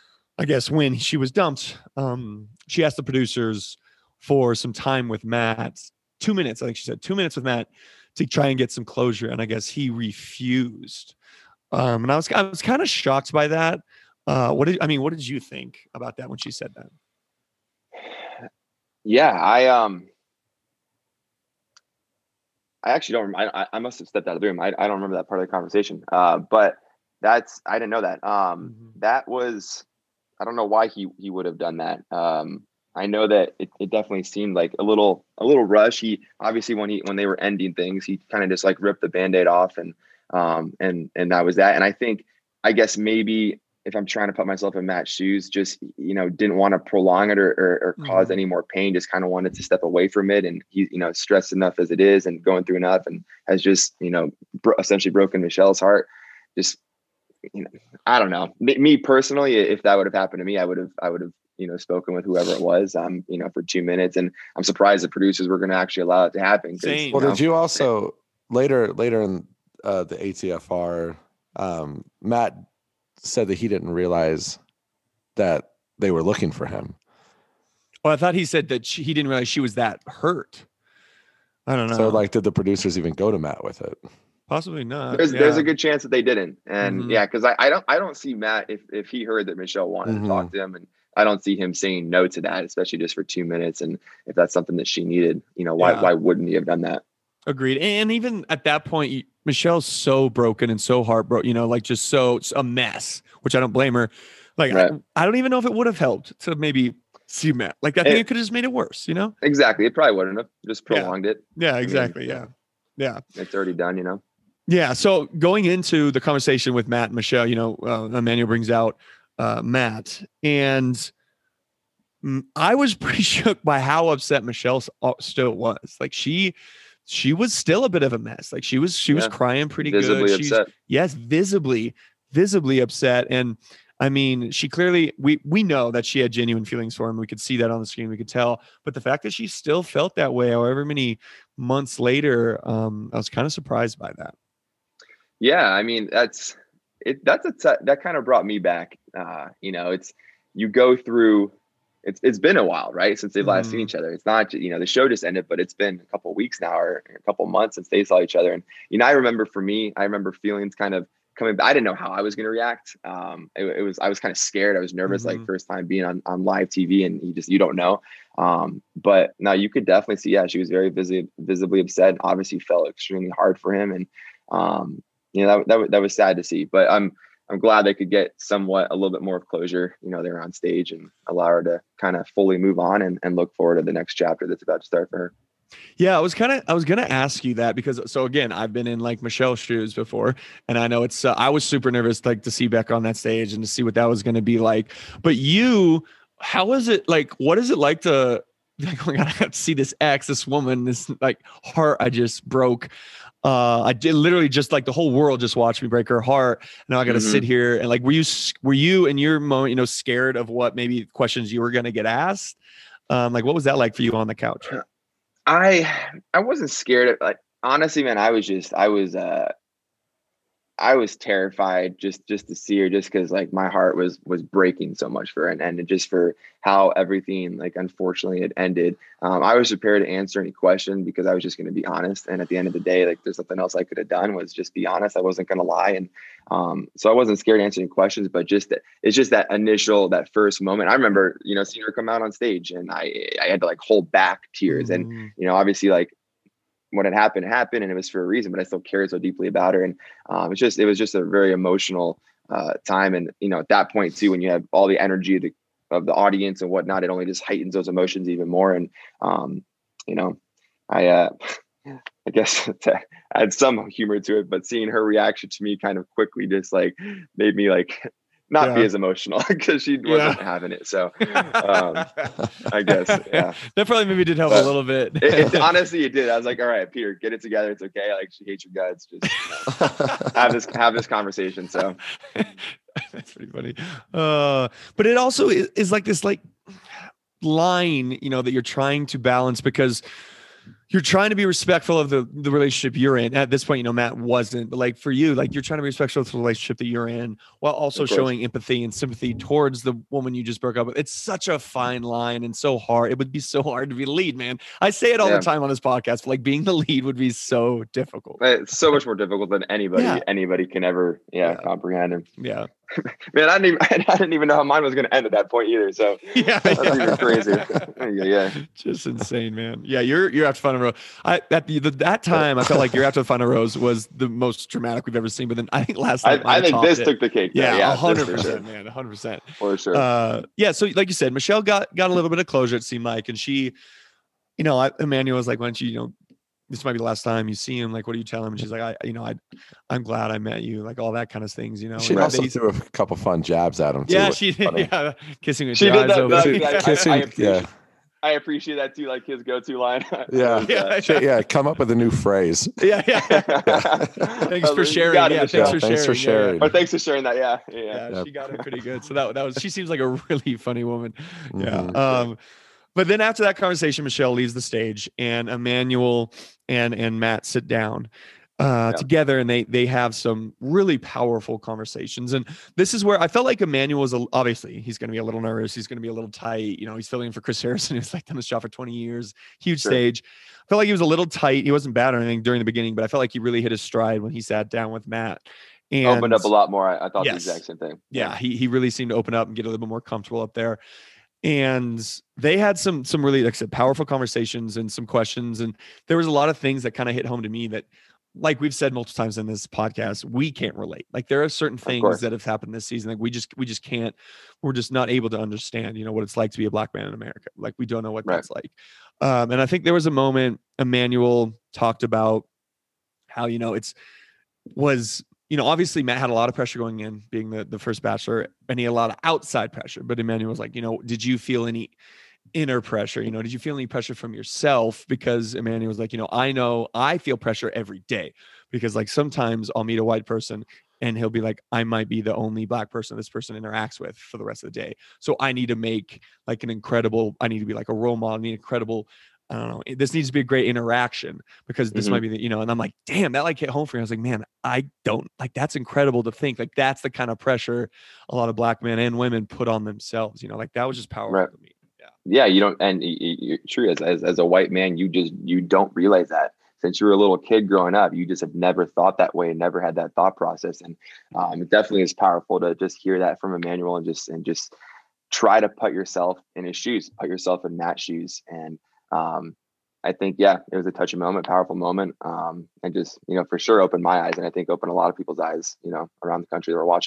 I guess when she was dumped, um, she asked the producers for some time with Matt. Two minutes, I think she said, two minutes with Matt to try and get some closure, and I guess he refused. Um, and I was I was kind of shocked by that. Uh, what did I mean? What did you think about that when she said that? Yeah, I um, I actually don't. I I must have stepped out of the room. I I don't remember that part of the conversation. Uh, but that's I didn't know that. Um, mm-hmm. That was I don't know why he he would have done that. Um. I know that it, it definitely seemed like a little a little rush. He obviously when he when they were ending things, he kind of just like ripped the Band-Aid off and um and and that was that. And I think I guess maybe if I'm trying to put myself in Matt's shoes, just you know didn't want to prolong it or or, or mm-hmm. cause any more pain. Just kind of wanted to step away from it. And he you know stressed enough as it is and going through enough and has just you know bro- essentially broken Michelle's heart. Just you know I don't know. Me, me personally, if that would have happened to me, I would have I would have. you know, spoken with whoever it was, um, you know, for two minutes. And I'm surprised the producers were going to actually allow it to happen. Well, know, did you also later, later in uh, the A T F R, um, Matt said that he didn't realize that they were looking for him. Well, I thought he said that she, he didn't realize she was that hurt. I don't know. So like, did the producers even go to Matt with it? Possibly not. There's yeah. there's a good chance that they didn't. And mm-hmm. yeah, cause I, I don't, I don't see Matt if, if he heard that Michelle wanted mm-hmm. to talk to him, and I don't see him saying no to that, especially just for two minutes. And if that's something that she needed, you know, why, yeah. why wouldn't he have done that? Agreed. And even at that point, Michelle's so broken and so heartbroken, you know, like just so a mess, which I don't blame her. Like, right. I, I don't even know if it would have helped to maybe see Matt. Like, I think it, it could have just made it worse, you know? Exactly. It probably wouldn't have just prolonged yeah. it. Yeah, exactly. I mean, yeah. Yeah. It's already done, you know? Yeah. So going into the conversation with Matt and Michelle, you know, uh, Emmanuel brings out uh, Matt, and I was pretty shook by how upset Michelle still was. Like she, she was still a bit of a mess. Like she was, she yeah. was crying pretty visibly good. Upset. She's, yes, visibly, visibly upset. And I mean, she clearly, we, we know that she had genuine feelings for him. We could see that on the screen. We could tell, but the fact that she still felt that way, however many months later, um, I was kind of surprised by that. Yeah. I mean, that's it. That's a, that kind of brought me back. Uh, you know, it's, you go through, It's it's been a while, right? Since they've last mm. seen each other. It's not, you know, the show just ended, but it's been a couple of weeks now or a couple of months since they saw each other. And, you know, I remember for me, I remember feelings kind of coming back. I didn't know how I was going to react. Um, it, it was, I was kind of scared. I was nervous, mm-hmm. like first time being on, on live T V and you just, you don't know. Um, but now you could definitely see, yeah, she was very visibly, visibly upset. Obviously felt extremely hard for him. And, um, you know, that, that, that was sad to see, but I'm, I'm glad they could get somewhat a little bit more of closure, you know, they're on stage, and allow her to kind of fully move on and, and look forward to the next chapter that's about to start for her. Yeah, I was kind of, I was going to ask you that because, so again, I've been in like Michelle's shoes before, and I know it's, uh, I was super nervous, like to see Beck on that stage and to see what that was going to be like. But you, how is it like, what is it like to, like, oh my God, I have to see this ex, this woman, this like heart I just broke. Uh, I did literally just like the whole world just watched me break her heart. Now I got to Mm-hmm. sit here and like, were you, were you in your moment, you know, scared of what maybe questions you were going to get asked? Um, like, what was that like for you on the couch? I I wasn't scared of, like, honestly, man, I was just I was uh I was terrified just just to see her, just because like my heart was was breaking so much for her, and, and just for how everything like unfortunately had ended. Um, I was prepared to answer any question because I was just going to be honest. And at the end of the day, like there's nothing else I could have done, was just be honest. I wasn't going to lie. And um, so I wasn't scared to answer any questions, but just that it's just that initial, that first moment. I remember, you know, seeing her come out on stage, and I I had to like hold back tears. Mm-hmm. And, you know, obviously like what had happened happened, and it was for a reason, but I still cared so deeply about her. And um, it's just, it was just a very emotional uh, time. And, you know, at that point too, when you have all the energy of the, of the audience and whatnot, it only just heightens those emotions even more. And, um, you know, I, uh, I guess to add some humor to it, but seeing her reaction to me kind of quickly just like made me like not Yeah. be as emotional, because she wasn't Yeah. having it. So um, I guess, yeah. That probably maybe did help But a little bit. It, it, honestly, it did. I was like, all right, Peter, get it together. It's okay. Like, she hates your guts. Just, you know, have this, have this conversation. So That's pretty funny. Uh, but it also is, is like this like line, you know, that you're trying to balance, because you're trying to be respectful of the, the relationship you're in. At this point, you know, Matt wasn't, but like for you, like you're trying to be respectful of the relationship that you're in, while also Of course. showing empathy and sympathy towards the woman you just broke up with. It's such a fine line and so hard. It would be so hard to be the lead, man. I say it all Yeah. the time on this podcast, but like being the lead would be so difficult. it's so much more difficult than anybody, Yeah. anybody can ever, yeah, Yeah. comprehend. And Yeah. man, I didn't even, I didn't even know how mine was going to end at that point either. So Yeah. that's yeah. even crazy. yeah, yeah. Just insane, man. Yeah, you're you're after Final Rose. I at the, the that time I felt like your after the Final Rose was the most dramatic we've ever seen. But then I think last I, night might I have think topped this it. took the cake. though. Yeah, yeah, a this hundred for percent, sure. man, a hundred percent. For sure. Uh, yeah. So like you said, Michelle got got a little bit of closure. It seemed like, and she, you know, I, Emmanuel was like, "Why don't you, you know, this might be the last time you see him. Like, what do you tell him?" And she's like, "I, you know, I, I'm glad I met you." Like all that kind of things, you know. She And also they- threw a couple fun jabs at him too. yeah, which she is did. funny. Yeah, kissing with She your did eyes that. open. that- that- I- Kissing, I appreciate- yeah, I appreciate that too. Like his go-to line. yeah, Yeah. She- yeah. Come up with a new phrase. yeah, yeah. Thanks for You sharing. got it, Yeah, Michelle. thanks for Thanks for sharing. Yeah, yeah. sharing. Or thanks for sharing that. Yeah. Yeah. Yeah, Yep. she got it pretty good. So that that was. She seems like a really funny woman. Yeah. Mhm. Um, but then after that conversation, Michelle leaves the stage, and Emmanuel and and Matt sit down uh, Yeah. together, and they they have some really powerful conversations. And this is where I felt like Emmanuel was a, obviously he's going to be a little nervous. He's going to be a little tight. You know, he's filling in for Chris Harrison, who's like done this job for twenty years, huge Sure. stage. I felt like he was a little tight. He wasn't bad or anything during the beginning, but I felt like he really hit his stride when he sat down with Matt. And Opened up a lot more. I, I thought Yes. the exact same thing. yeah, he he really seemed to open up and get a little bit more comfortable up there. And they had some some really, like I said, powerful conversations and some questions. And there was a lot of things that kind of hit home to me that, like we've said multiple times in this podcast, we can't relate. Like there are certain things course. that have happened this season. Like we just we just can't, we're just not able to understand, you know, what it's like to be a black man in America. Like we don't know what Right. that's like. Um, and I think there was a moment Emmanuel talked about how, you know, it's was, you know, obviously Matt had a lot of pressure going in being the, the first bachelor, and he had a lot of outside pressure, but Emmanuel was like, you know, did you feel any inner pressure? You know, did you feel any pressure from yourself? Because Emmanuel was like, you know, I know I feel pressure every day, because like sometimes I'll meet a white person and he'll be like, I might be the only black person this person interacts with for the rest of the day. So I need to make like an incredible, I need to be like a role model, I need incredible, I don't know, this needs to be a great interaction, because this Mhm. might be the, you know, and I'm like, damn, that like hit home for me. I was like, man, I don't like, that's incredible to think like that's the kind of pressure a lot of black men and women put on themselves, you know, like that was just powerful Right. to me. Yeah. Yeah, you don't, and y- y- you're true. As, as as a white man, you just you don't realize that since you were a little kid growing up, you just have never thought that way, never had that thought process, and um, it definitely is powerful to just hear that from Emmanuel and just and just try to put yourself in his shoes, put yourself in Matt's shoes, and um, I think yeah, it was a touching moment, powerful moment, um, and just you know for sure opened my eyes, and I think opened a lot of people's eyes, you know, around the country that were watching.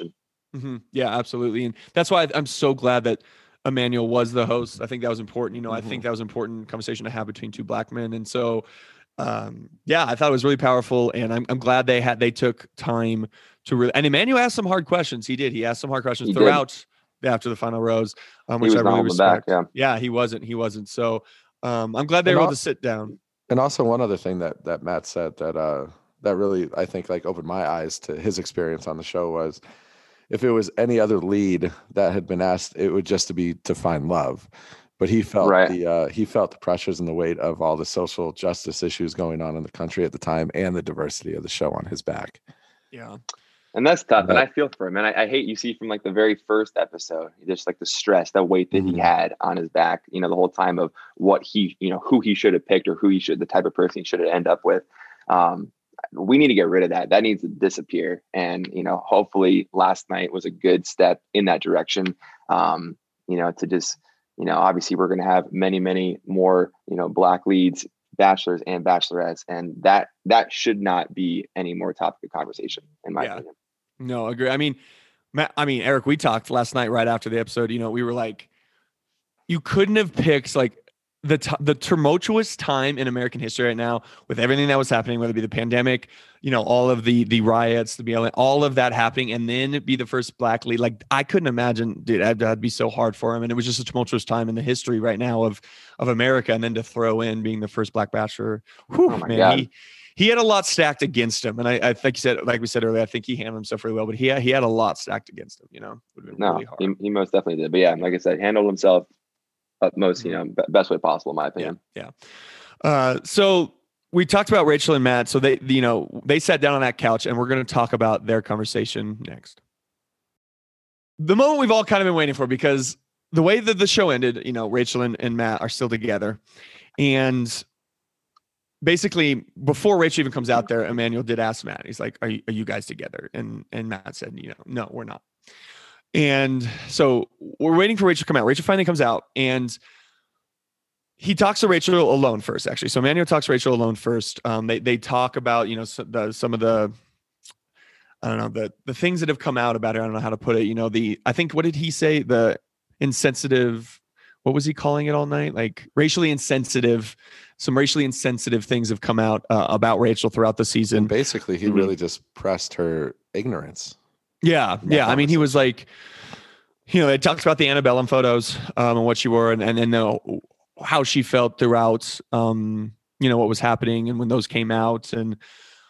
Mm-hmm. Yeah, absolutely. And that's why I'm so glad that Emmanuel was the host. I think that was important. You know, mm-hmm. I think that was an important conversation to have between two black men. And so, um, yeah, I thought it was really powerful, and I'm, I'm glad they had, they took time to really, and Emmanuel asked some hard questions. He did. He asked some hard questions he throughout the, after the final rose, um, which I really respect. Back, yeah. yeah, he wasn't, he wasn't. So, um, I'm glad they and were al- able to sit down. And also one other thing that, that Matt said that, uh, that really, I think, like opened my eyes to his experience on the show was, if it was any other lead that had been asked, it would just to be to find love. But he felt right. the uh, he felt the pressures and the weight of all the social justice issues going on in the country at the time, and the diversity of the show on his back. Yeah, and that's tough. But, and I feel for him. And I, I hate you see from like the very first episode, just like the stress, that weight that mm-hmm. he had on his back. You know, the whole time of what he, you know, who he should have picked or who he should, the type of person he should have ended up with. Um, we need to get rid of that. That needs to disappear. And, you know, hopefully last night was a good step in that direction. Um, you know, to just, you know, obviously we're going to have many, many more, you know, black leads, bachelors and bachelorettes. And that, that should not be any more topic of conversation, in my yeah. opinion. No, agree. I mean, Matt, I mean, Eric, we talked last night, right after the episode, you know, we were like, you couldn't have picked like, the t- the tumultuous time in American history right now, with everything that was happening, whether it be the pandemic, you know, all of the the riots, the B L M, all of that happening, and then be the first black lead. Like, I couldn't imagine, dude, that'd, that'd be so hard for him. And it was just a tumultuous time in the history right now of of America, and then to throw in being the first black bachelor, whew, oh my man, God. he he had a lot stacked against him. And I, I think you said, like we said earlier, I think he handled himself really well, but he had, he had a lot stacked against him. You know, it would have been no, really hard. He, he most definitely did. But yeah, like I said, handled himself utmost, you know, best way possible, in my opinion. Yeah. yeah. Uh, so we talked about Rachel and Matt. So they, you know, they sat down on that couch, and we're going to talk about their conversation next. The moment we've all kind of been waiting for, because the way that the show ended, you know, Rachel and, and Matt are still together. And basically, before Rachel even comes out there, Emmanuel did ask Matt, he's like, are you, are you guys together? And, and Matt said, you know, no, we're not. And so we're waiting for Rachel to come out. Rachel finally comes out, and he talks to Rachel alone first, actually. So Emmanuel talks to Rachel alone first. Um, they they talk about, you know, so the, some of the, I don't know, the the things that have come out about her. I don't know how to put it. You know, the, I think, what did he say? The insensitive, what was he calling it all night? Like racially insensitive, some racially insensitive things have come out uh, about Rachel throughout the season. And basically, he mm-hmm. really just pressed her ignorance. Yeah. Yeah. I mean, he was like, you know, it talks about the antebellum photos um, and what she wore, and, and then the, how she felt throughout, um, you know, what was happening. And when those came out, and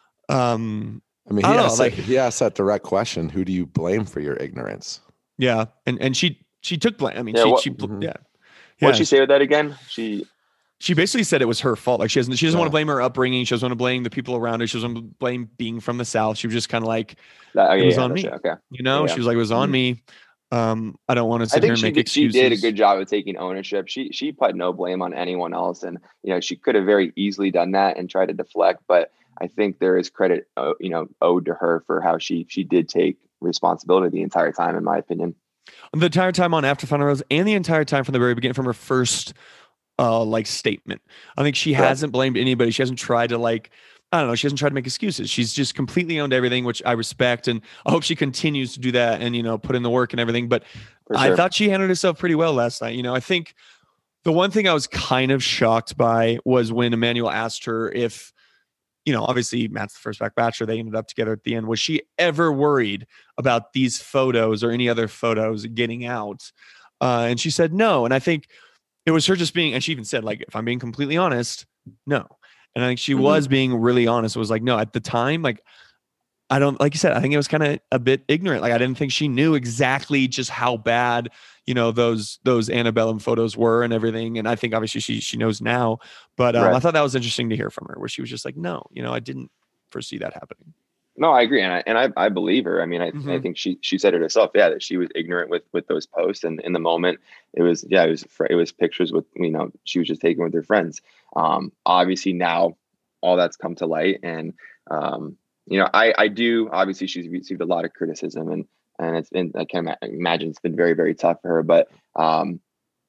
um, I mean, he, I asked, know, like, that, he asked that direct question, who do you blame for your ignorance? Yeah. And, and she, she took blame. I mean, yeah, she, what, she, mm-hmm. yeah. What'd she say with that again? She, She basically said it was her fault. Like she doesn't, she doesn't yeah. want to blame her upbringing. She doesn't want to blame the people around her. She doesn't want to blame being from the South. She was just kind of like, that, oh, yeah, it was yeah, on me. It. Okay. You know, yeah. she was like, it was on mm-hmm. me. Um, I don't want to sit I think here and she make did, excuses. She did a good job of taking ownership. She, she put no blame on anyone else. And, you know, she could have very easily done that and tried to deflect, but I think there is credit, uh, you know, owed to her for how she, she did take responsibility the entire time, in my opinion. The entire time on After Final Rose, and the entire time from the very beginning, from her first uh like statement. I think she Correct. hasn't blamed anybody. She hasn't tried to, like, I don't know, she hasn't tried to make excuses. She's just completely owned everything, which I respect, and I hope she continues to do that and, you know, put in the work and everything. But For I sure. thought she handled herself pretty well last night. You know, I think the one thing I was kind of shocked by was when Emmanuel asked her if, you know, obviously Matt's the first black bachelor, they ended up together at the end. Was she ever worried about these photos or any other photos getting out? Uh, and she said no. And I think it was her just being, and she even said, like, if I'm being completely honest, no. And I think she mm-hmm. was being really honest. It was like, no, at the time, like, I don't, like you said, I think it was kind of a bit ignorant. Like, I didn't think she knew exactly just how bad, you know, those, those antebellum photos were and everything. And I think obviously she, she knows now, but um, right. I thought that was interesting to hear from her, where she was just like, no, you know, I didn't foresee that happening. No, I agree. And I, and I, I believe her. I mean, I, Mm-hmm. I think she, she said it herself. Yeah. That she was ignorant with, with those posts. And in the moment it was, yeah, it was, it was pictures with, you know, she was just taking with her friends. Um, obviously now all that's come to light, and, um, you know, I, I do, obviously she's received a lot of criticism, and, and it's been, I can imagine it's been very, very tough for her, but, um,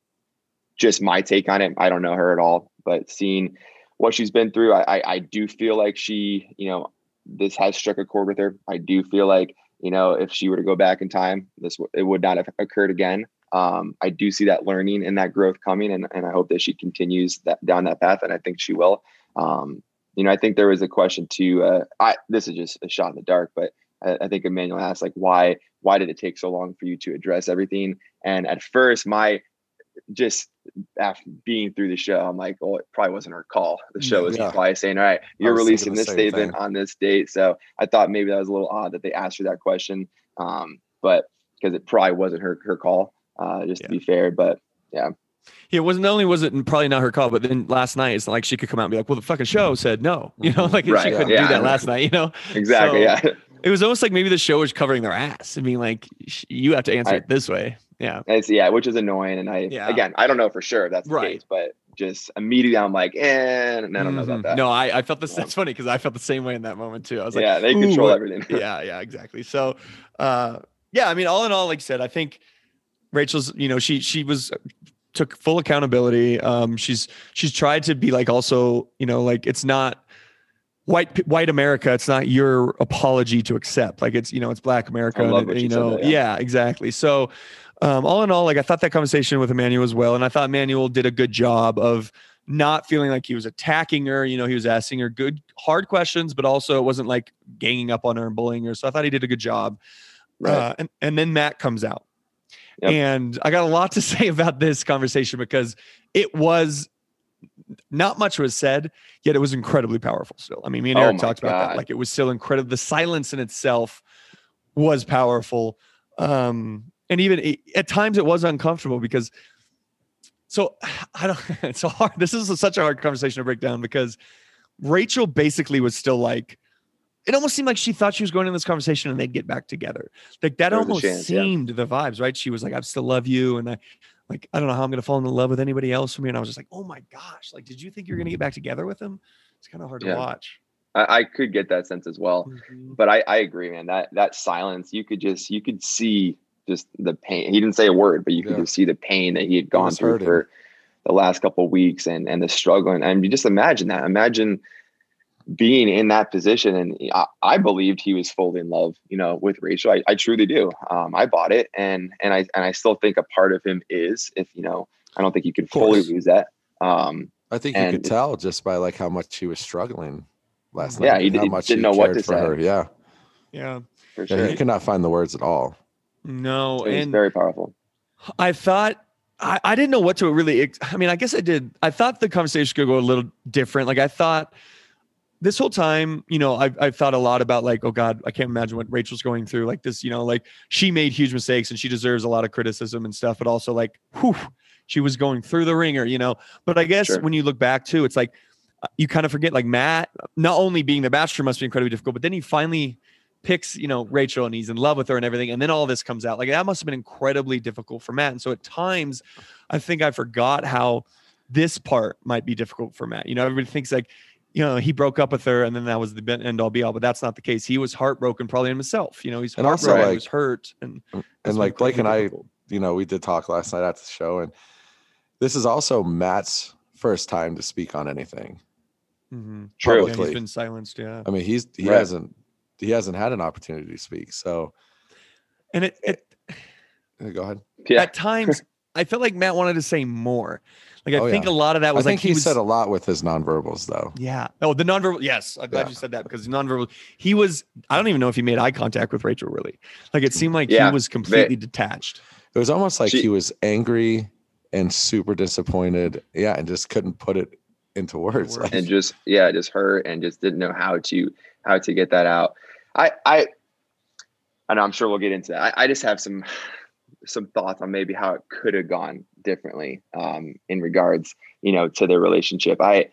just my take on it, I don't know her at all, but seeing what she's been through, I, I, I do feel like she, you know, this has struck a chord with her. I do feel like you know, if she were to go back in time, this w- it would not have occurred again. Um, I do see that learning and that growth coming, and, and I hope that she continues that down that path, and I think she will. Um, you know, I think there was a question too. Uh, I this is just a shot in the dark, but I, I think Emmanuel asked, like, why why did it take so long for you to address everything? And at first, my just after being through the show, I'm like, oh, it probably wasn't her call. The show was Yeah. probably saying, all right, you're releasing this same statement thing. on this date. So I thought maybe that was a little odd that they asked her that question, um, but because it probably wasn't her her call. Uh, just Yeah. to be fair, but yeah. Yeah, it wasn't not only was it probably not her call, but then last night it's not like she could come out and be like, well, the fucking show said no. You know, like Right, she couldn't yeah. do that last night, you know? Exactly. So yeah. it was almost like maybe the show was covering their ass. I mean, like, sh- you have to answer I- it this way. Yeah. It's, yeah, which is annoying. And I, Yeah. again, I don't know for sure if that's the Right. case, but just immediately I'm like, eh, and I don't know about Mhm. that. No, I, I felt this. Yeah. That's funny because I felt the same way in that moment too. I was like, yeah, they "Ooh, control what-" everything. yeah, yeah, exactly. So, uh, yeah, I mean, all in all, like I said, I think Rachel's, you know, she she was took full accountability. Um, she's she's tried to be like also, you know, like it's not white white America. It's not your apology to accept. Like it's, you know, it's Black America. I love and, what you you said know, there, yeah. yeah, exactly. So, um, all in all, like I thought that conversation with Emmanuel as well, and I thought Emmanuel did a good job of not feeling like he was attacking her. You know, he was asking her good, hard questions, but also it wasn't like ganging up on her and bullying her. So I thought he did a good job. Right. Uh, and, and then Matt comes out. Yep. And I got a lot to say about this conversation because it was not much was said, yet it was incredibly powerful still. I mean, me and Oh Eric my talked about that. God. Like it was still incredible. The silence in itself was powerful. Um, and even it, at times it was uncomfortable because so I don't, it's so hard. This is a, such a hard conversation to break down because Rachel basically was still like, it almost seemed like she thought she was going in this conversation and they'd get back together. Like that There was a almost chance, yeah. seemed the vibes, right? She was like, I still love you. And I like, I don't know how I'm going to fall in love with anybody else from you. And I was just like, oh my gosh, like, did you think you were going to get back together with him? It's kind of hard Yeah. to watch. I, I could get that sense as well. But I, I agree, man. That that silence, you could just you could see just the pain. He didn't say a word, but you could Yeah. just see the pain that he had gone was through hurting. for the last couple of weeks and and the struggle. And, and you just imagine that. Imagine being in that position. And I, I believed he was fully in love, you know, with Rachel. I, I truly do. Um, I bought it, and and I and I still think a part of him is, if you know, I don't think you could fully course. lose that. Um, I think you And- could tell just by like how much he was struggling last Yeah, night. he and how did- much didn't he know what cared to for say. her. Yeah. Yeah. for Yeah, sure, he could not find the words at all. No. it was And very powerful. I thought I, I didn't know what to really. ex- I mean, I guess I did. I thought the conversation could go a little different. Like I thought this whole time, you know, I've I've thought a lot about like, oh God, I can't imagine what Rachel's going through. Like this, you know, like she made huge mistakes and she deserves a lot of criticism and stuff. But also like, whew, she was going through the ringer, you know. But I guess Sure. when you look back too, it's like uh, you kind of forget like Matt. Not only being the Bachelor must be incredibly difficult, but then he finally picks, you know, Rachel and he's in love with her and everything. And then all this comes out. Like that must have been incredibly difficult for Matt. And so at times I think I forgot how this part might be difficult for Matt. You know, everybody thinks like, you know, he broke up with her and then that was the be- end all be all, but that's not the case. He was heartbroken probably in himself. You know, he's And also, heartbroken, he like- was hurt. And, And that's like Blake and incredibly I, difficult. you know, we did talk last night at the show, and this is also Matt's first time to speak on anything. Mhm. True. Yeah, publicly. he's been silenced. Yeah. I mean, he's he Right. hasn't he hasn't had an opportunity to speak. So And it, it uh, go ahead. Yeah, at times I felt like Matt wanted to say more. Like I Oh, think yeah. a lot of that I was think like he, he was said a lot with his nonverbals, though. Yeah. Oh, the nonverbal. Yes. I'm glad Yeah. you said that because nonverbal, he was, I don't even know if he made eye contact with Rachel really. Like it seemed like Yeah, he was completely detached. It was almost like She- he was angry and super disappointed. Yeah, and just couldn't put it into words. words. and just yeah, just hurt and just didn't know how to how to get that out. I I I know I'm sure we'll get into that. I, I just have some some thoughts on maybe how it could have gone differently um, in regards, you know, to their relationship. I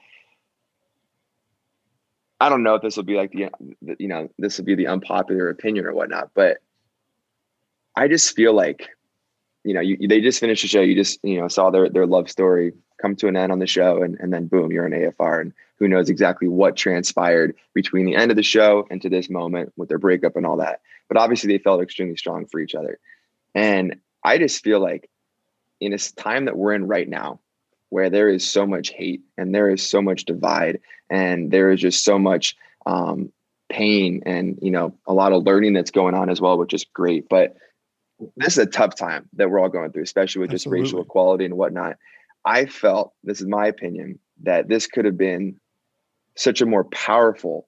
I don't know if this will be like the, the you know, this will be the unpopular opinion or whatnot, but I just feel like, you know, you, they just finished the show. You just, you know, saw their, their love story come to an end on the show. And, and then boom, you're an A F R, and who knows exactly what transpired between the end of the show and to this moment with their breakup and all that. But obviously they felt extremely strong for each other. And I just feel like in this time that we're in right now, where there is so much hate and there is so much divide and there is just so much, um, pain and, you know, a lot of learning that's going on as well, which is great. But this is a tough time that we're all going through, especially with Absolutely. just racial equality and whatnot. I felt, this is my opinion, that this could have been such a more powerful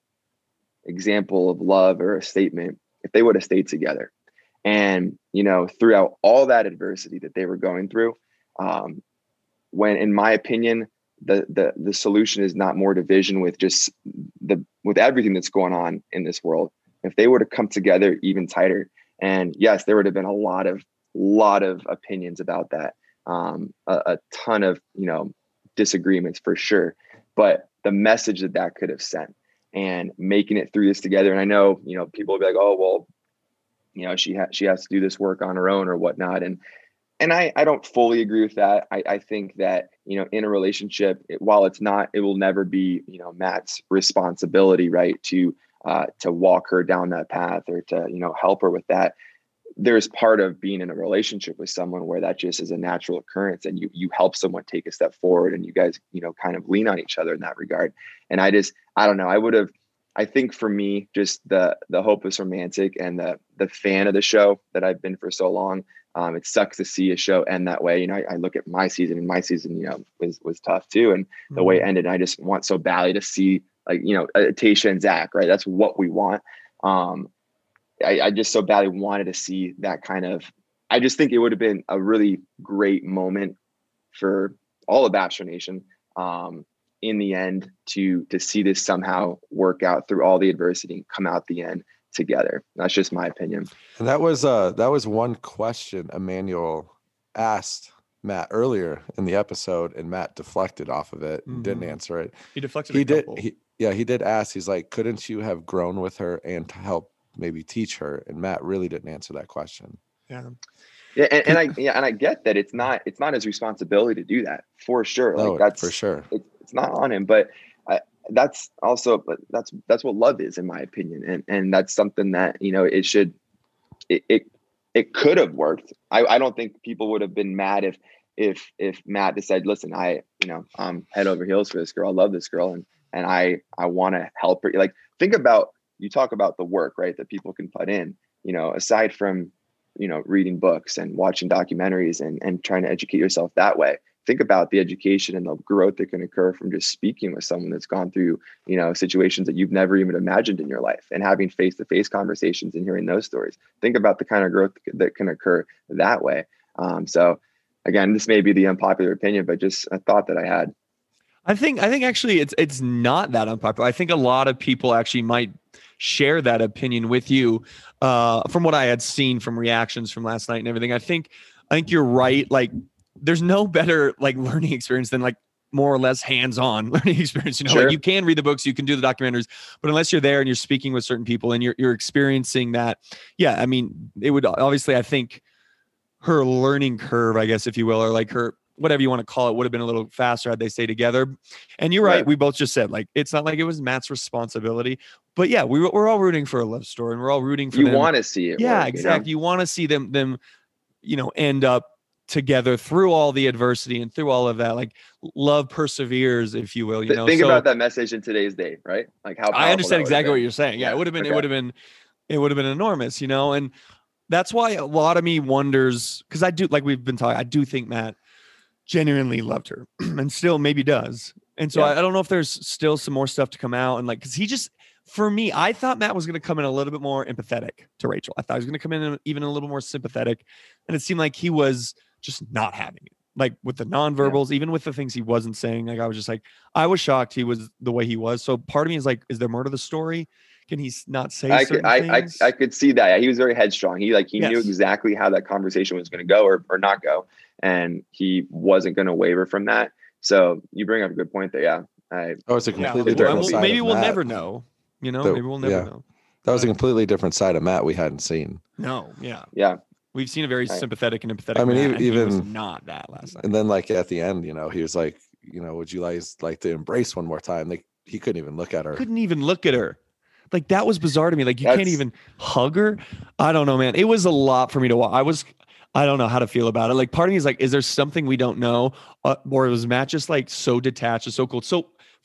example of love or a statement if they would have stayed together. And, you know, throughout all that adversity that they were going through, um, when, in my opinion, the, the, the solution is not more division with just the, with everything that's going on in this world. If they would have come together even tighter, and yes, there would have been a lot of, lot of opinions about that. Um, a, a ton of, you know, disagreements for sure, but the message that that could have sent and making it through this together. And I know, you know, people will be like, oh, well, you know, she has, she has to do this work on her own or whatnot. And, and I, I don't fully agree with that. I, I think that, you know, in a relationship, it, while it's not, it will never be, you know, Matt's responsibility, right, to, uh, to walk her down that path or to, you know, help her with that. There's part of being in a relationship with someone where that just is a natural occurrence, and you, you help someone take a step forward, and you guys, you know, kind of lean on each other in that regard. And I just, I don't know, I would have, I think for me, just the, the hopeless romantic and the, the fan of the show that I've been for so long. Um, it sucks to see a show end that way. You know, I, I look at my season, and my season, you know, was, was tough too. And the mm-hmm. way it ended, I just want so badly to see, like, you know, uh, Tayshia and Zach, right? That's what we want. Um, I, I just so badly wanted to see that kind of, I just think it would have been a really great moment for all of Bachelor Nation um, in the end to, to see this somehow work out through all the adversity and come out the end together. That's just my opinion. And that was, uh, that was one question Emmanuel asked Matt earlier in the episode, and Matt deflected off of it and mm-hmm. didn't answer it. He deflected. He a did. couple. He, yeah, he did ask, he's like, couldn't you have grown with her and help maybe teach her? And Matt really didn't answer that question. Yeah. Yeah. And, and I, yeah, and I get that it's not, it's not his responsibility to do that for sure. Like no, that's for sure. It, it's not on him, but I, that's also, but that's, that's what love is, in my opinion. And, and that's something that, you know, it should, it, it, it could have worked. I, I don't think people would have been mad if, if, if Matt decided, listen, I, you know, I'm head over heels for this girl. I love this girl. And, and I, I want to help her. Like, think about, you talk about the work, right, that people can put in, you know, aside from, you know, reading books and watching documentaries and, and trying to educate yourself that way. Think about the education and the growth that can occur from just speaking with someone that's gone through, you know, situations that you've never even imagined in your life, and having face-to-face conversations and hearing those stories. Think about the kind of growth that can occur that way. Um, so again, this may be the unpopular opinion, but just a thought that I had. I think, I think actually it's, it's not that unpopular. I think a lot of people actually might share that opinion with you. Uh, from what I had seen from reactions from last night and everything, I think, I think you're right. Like, there's no better like learning experience than like more or less hands-on learning experience. You know, sure. like you can read the books, you can do the documentaries, but unless you're there and you're speaking with certain people and you're, you're experiencing that. Yeah. I mean, it would obviously, I think her learning curve, I guess, if you will, or like her, whatever you want to call it, would have been a little faster had they stayed together. And you're right. right. We both just said, like, it's not like it was Matt's responsibility, but yeah, we, we're all rooting for a love story, and we're all rooting for you them. want to see it. Yeah, work, exactly. You, know? you want to see them, them, you know, end up together through all the adversity and through all of that. Like, love perseveres, if you will, you know, think so, about that message in today's day, right? Like how I understand exactly what you're saying. Yeah. yeah. It would have been, okay. it would have been, it would have been enormous, you know? And that's why a lot of me wonders, cause I do, like we've been talking, I do think Matt genuinely loved her and still maybe does. And so yeah. I, I don't know if there's still some more stuff to come out, and like, cause he just, for me, I thought Matt was going to come in a little bit more empathetic to Rachel. I thought he was going to come in even a little more sympathetic. And it seemed like he was just not having it, like with the nonverbals, yeah. even with the things he wasn't saying. Like, I was just like, I was shocked he was the way he was. So part of me is like, is there more to the story? Can he not say I certain could, I, things? I, I could see that. He was very headstrong. He like, he yes. knew exactly how that conversation was going to go or, or not go. And he wasn't going to waver from that. So you bring up a good point there. Yeah. I, oh, it's a completely yeah, different well, side maybe of we'll Matt. never know. You know, The, maybe we'll never yeah. know. That was a completely different side of Matt we hadn't seen. No, yeah. Yeah. We've seen a very right. sympathetic and empathetic I mean, Matt, and even he was not that last night. And then like at the end, you know, he was like, you know, would you like, like to embrace one more time? Like, he couldn't even look at her. Couldn't even look at her. Like, that was bizarre to me. Like, you That's... can't even hug her. I don't know, man. It was a lot for me to watch. I was, I don't know how to feel about it. Like, part of me is like, is there something we don't know? Uh, or was Matt just like so detached and so cool? So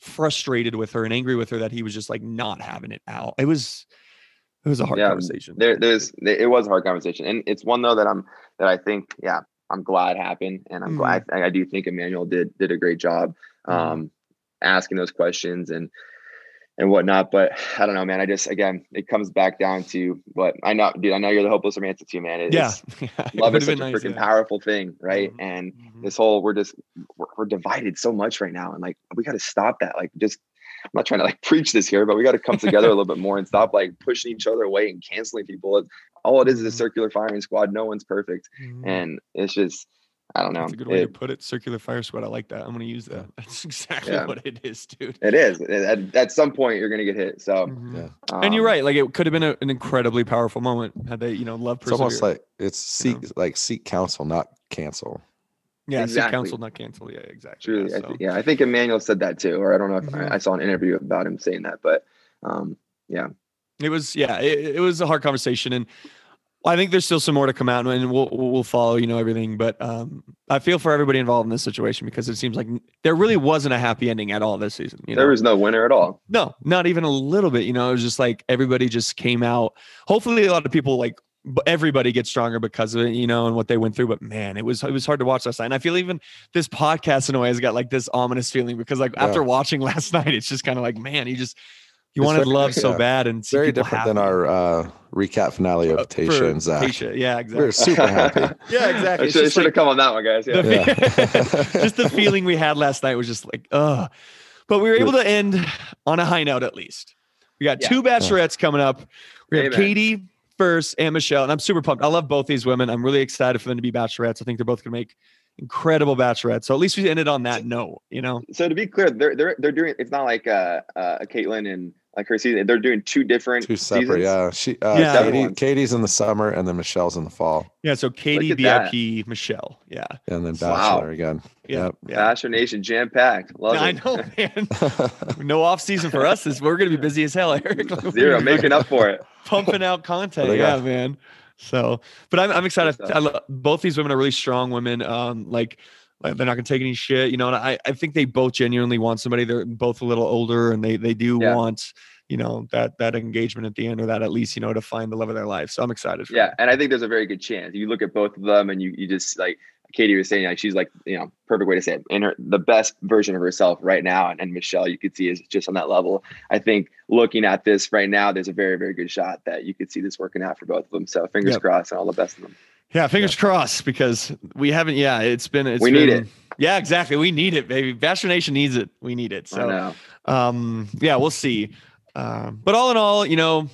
frustrated with her and angry with her that he was just like not having it out. It was, it was a hard yeah, conversation. There, there's, it was a hard conversation. And it's one though that I'm, that I think, yeah, I'm glad happened. And I'm mm-hmm. glad, I, I do think Emmanuel did, did a great job um, mm-hmm. asking those questions and, and whatnot. But I don't know, man. I just, again, it comes back down to what I know, dude, I know you're the hopeless romantic too, man. It, yeah. yeah. Love is such a nice, freaking yeah. powerful thing. Right. Mm-hmm. And mm-hmm. this whole, we're just, we're, we're divided so much right now. And like, we got to stop that. Like, just, I'm not trying to like preach this here, but we got to come together a little bit more and stop like pushing each other away and canceling people. All it is is a circular firing squad. No one's perfect. Mm-hmm. And it's just, I don't know. That's a good way it, to put it. Circular fire squad. I like that. I'm going to use that. That's exactly yeah. what it is, dude. It is. At, at some point, you're going to get hit. So, mm-hmm. yeah. um, and you're right. Like it could have been a, an incredibly powerful moment had they, you know, loved. It's almost like it's seek, you know? like seek counsel, not cancel. Yeah, exactly. seek counsel, not cancel. Yeah, exactly. Truly, yeah, I so. th- yeah, I think Emmanuel said that too, or I don't know if mm-hmm. I, I saw an interview about him saying that, but um, yeah, it was. Yeah, it, it was a hard conversation, and I think there's still some more to come out, and we'll we'll follow, you know, everything. But um, I feel for everybody involved in this situation because it seems like there really wasn't a happy ending at all this season. You know? There was no winner at all. No, not even a little bit. You know, it was just like everybody just came out. Hopefully, a lot of people like everybody gets stronger because of it, you know, and what they went through. But man, it was it was hard to watch last night. And I feel even this podcast in a way has got like this ominous feeling because like yeah. after watching last night, it's just kind of like, man, you just. You it's wanted very, love so yeah. bad, and very different happy. than our uh, recap finale of Tayshia and Zach. Tayshia, yeah, exactly. We were super happy. yeah, exactly. I should, should like, have come on that one, guys. Yeah. The, yeah. just the feeling we had last night was just like, ugh. But we were able to end on a high note at least. We got yeah. two bachelorettes coming up. We have Amen. Katie first and Michelle, and I'm super pumped. I love both these women. I'm really excited for them to be bachelorettes. I think they're both going to make incredible bachelorettes. So at least we ended on that note, you know. So to be clear, they're they're they're doing. It's not like uh, uh Caitlin and. Like her season, they're doing two different, two separate. Seasons. Yeah, she, uh, yeah. Katie, Katie's in the summer, and then Michelle's in the fall. Yeah, so Katie, B I P, that. Michelle. Yeah, and then Bachelor wow. again. Yeah, yep. yeah. Bachelor Nation jam packed. Love yeah, it. I know, man. No off season for us. This we're gonna be busy as hell, Eric. Zero, making up for it, pumping out content. Yeah, got? man. So, but I'm I'm excited. I love, both these women are really strong women. Um, like. Like they're not going to take any shit, you know, and I, I think they both genuinely want somebody. They're both a little older and they, they do yeah. want, you know, that, that engagement at the end or that at least, you know, to find the love of their life. So I'm excited. For yeah. them. And I think there's a very good chance you look at both of them and you, you just like Katie was saying, like, she's like, you know, perfect way to say it in her, the best version of herself right now. And, and Michelle, you could see is just on that level. I think looking at this right now, there's a very, very good shot that you could see this working out for both of them. So fingers yep. crossed and all the best of them. Yeah, fingers yeah. crossed because we haven't. Yeah, it's been. It's we been, need it. Yeah, exactly. We need it, baby. Bachelor Nation needs it. We need it. So, I know. um, yeah, we'll see. Um, but all in all, you know,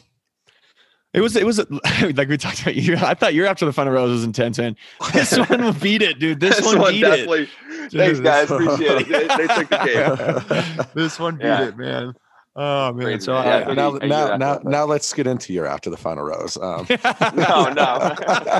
it was it was like we talked about. You, I thought your After the Final Rose was intense, man. This one will beat it, dude. This, this one, one beat definitely. It. Thanks, guys. Appreciate it. They, they took the game. This one beat yeah. it, man. Oh man! Crazy, so man. I, Yeah, now, I now, now, now, let's get into your After the Final Rose. Um. no, no,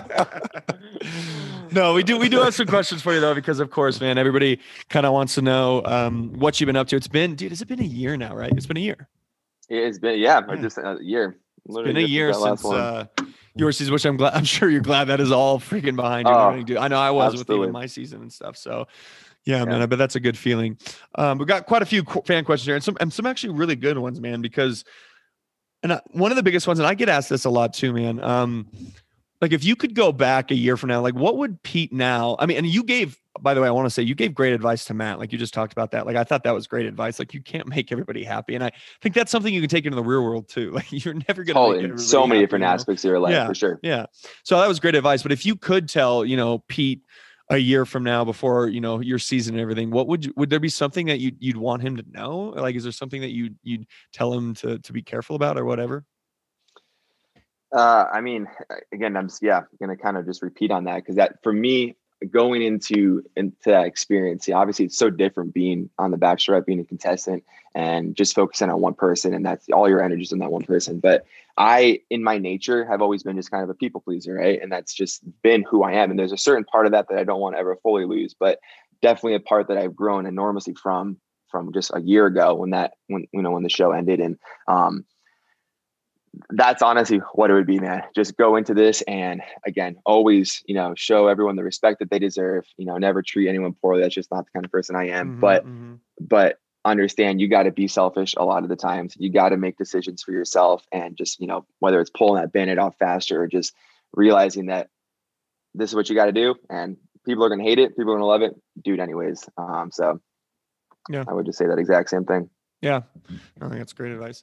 no. We do, we do have some questions for you though, because of course, man, everybody kind of wants to know um, what you've been up to. It's been, dude, has it been a year now? Right? It's been a year. It's been, yeah, yeah. just a year. Literally it's been a year since uh, your season, which I'm glad. I'm sure you're glad that is all freaking behind you. Oh, and dude. I know I was absolutely. with even my season and stuff. So. Yeah, yeah, man, I bet that's a good feeling. Um, we got quite a few fan questions here, and some and some actually really good ones, man. Because, and I, one of the biggest ones, and I get asked this a lot too, man. Um, like if you could go back a year from now, like what would Pete now? I mean, and you gave, by the way, I want to say you gave great advice to Matt. Like you just talked about that. Like I thought that was great advice. Like you can't make everybody happy, and I think that's something you can take into the real world too. Like you're never going to oh, make everybody so many happy, different you know? aspects of your life yeah, for sure. Yeah, so that was great advice. But if you could tell, you know, Pete. A year from now, before you know your season and everything, what would you, would there be something that you you'd want him to know? Like, is there something that you you'd tell him to to be careful about or whatever? Uh, I mean, again, I'm just, yeah, gonna kind of just repeat on that because that for me, going into into that experience, yeah, obviously it's so different being on the Bachelorette, being a contestant, and just focusing on one person, and that's all your energies on that one person. But I, in my nature, have always been just kind of a people pleaser, right? And that's just been who I am. And there's a certain part of that that I don't want to ever fully lose, but definitely a part that I've grown enormously from, from just a year ago when that, when, you know, when the show ended. And um, that's honestly what it would be, man. Just go into this and again, always, you know, show everyone the respect that they deserve, you know, never treat anyone poorly. That's just not the kind of person I am. Mm-hmm, but, mm-hmm. but understand you got to be selfish a lot of the times. You got to make decisions for yourself, and just, you know, whether it's pulling that Band-Aid off faster or just realizing that this is what you got to do, and people are going to hate it. People are going to love it. Do it anyways. Um, so yeah, I would just say that exact same thing. Yeah. I think that's great advice.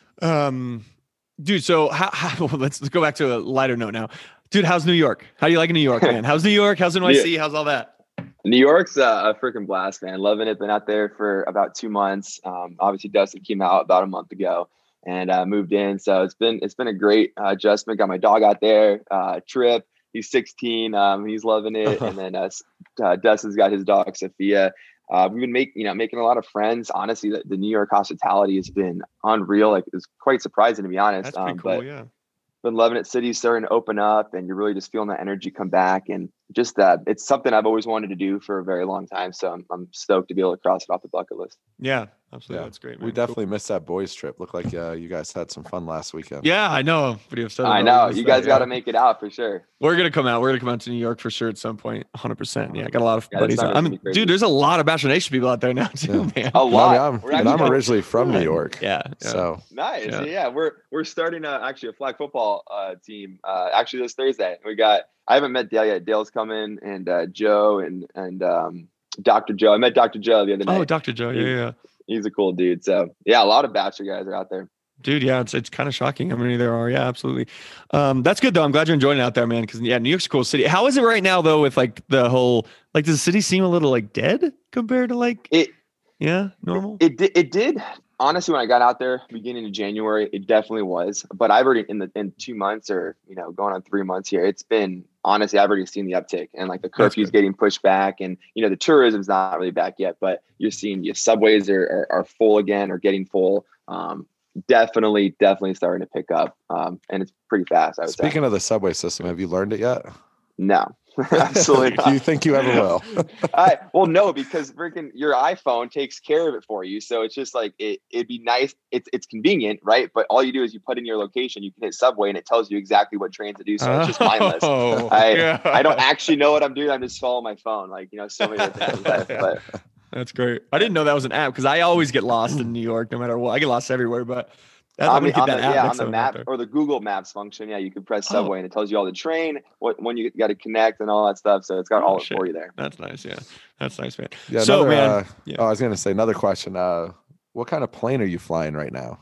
Um, dude, so how, how let's, let's go back to a lighter note now. Dude, how's New York? How do you like New York, man? How's New York? How's N Y C? How's all that? New York's a, a freaking blast, man. Loving it. Been out there for about two months. Um, obviously Dustin came out about a month ago and uh, moved in. So it's been, it's been a great uh, adjustment. Got my dog out there, uh, Trip. He's sixteen. Um, he's loving it. And then uh, uh, Dustin's got his dog, Sophia. Uh, we've been making, you know, making a lot of friends. Honestly, the, the New York hospitality has been unreal. Like, it's quite surprising, to be honest. That's pretty um, cool, but yeah. Been loving it. City's starting to open up, and you're really just feeling that energy come back. And just that, it's something I've always wanted to do for a very long time. So I'm, I'm stoked to be able to cross it off the bucket list. Yeah, absolutely. Yeah. That's great, man. We definitely cool. missed that boys trip. Looked like uh, you guys had some fun last weekend. Yeah, I know. Pretty upset. I know. You guys got to make it out for sure. We're gonna come out. We're gonna come out to New York for sure at some point. one hundred percent. Yeah, I got a lot of yeah, buddies. I mean, dude, there's a lot of Bachelor Nation people out there now too, yeah. man. A lot. I mean, I'm, and I'm originally from New York. Yeah. yeah. So nice. Yeah. yeah, we're we're starting a, actually a flag football uh, team. Uh, actually, this Thursday we got. I haven't met Dale yet. Dale's coming, and uh, Joe and and um, Doctor Joe. I met Doctor Joe the other night. Oh, Doctor Joe. Yeah, yeah. He's a cool dude. So yeah, a lot of Bachelor guys are out there. Dude, yeah, it's it's kind of shocking how many there are. Yeah, absolutely. Um, that's good though. I'm glad you're enjoying it out there, man. Because yeah, New York's a cool city. How is it right now though? With like the whole, like, does the city seem a little like dead compared to like it? Yeah, normal. It did. It did. Honestly, when I got out there beginning of January, it definitely was. But I've already in the in two months or you know going on three months here, it's been honestly I've already seen the uptick, and like the curfew's getting pushed back, and you know the tourism's not really back yet, but you're seeing your subways are, are are full again or getting full. Um, definitely, definitely starting to pick up, um, and it's pretty fast. I would Speaking say. of the subway system, have you learned it yet? No. Absolutely not. Do you think you ever will? I, well, no, because freaking your iPhone takes care of it for you. So it's just like, it, it'd be nice. It's, it's convenient, right? But all you do is you put in your location, you can hit Subway and it tells you exactly what trains to do. So it's just mindless. Oh, I, yeah. I don't actually know what I'm doing. I'm just following my phone. Like, you know, so many different things. But that's great. I didn't know that was an app because I always get lost in New York no matter what. I get lost everywhere, but That's I mean, on the, that yeah, on the map or the Google Maps function, yeah, you can press Subway oh. and it tells you all the train, what when you got to connect and all that stuff. So it's got oh, all shit. it for you there. That's nice, yeah. That's nice, man. Yeah, so, another, man, uh, yeah. oh, I was gonna say another question. Uh, what kind of plane are you flying right now?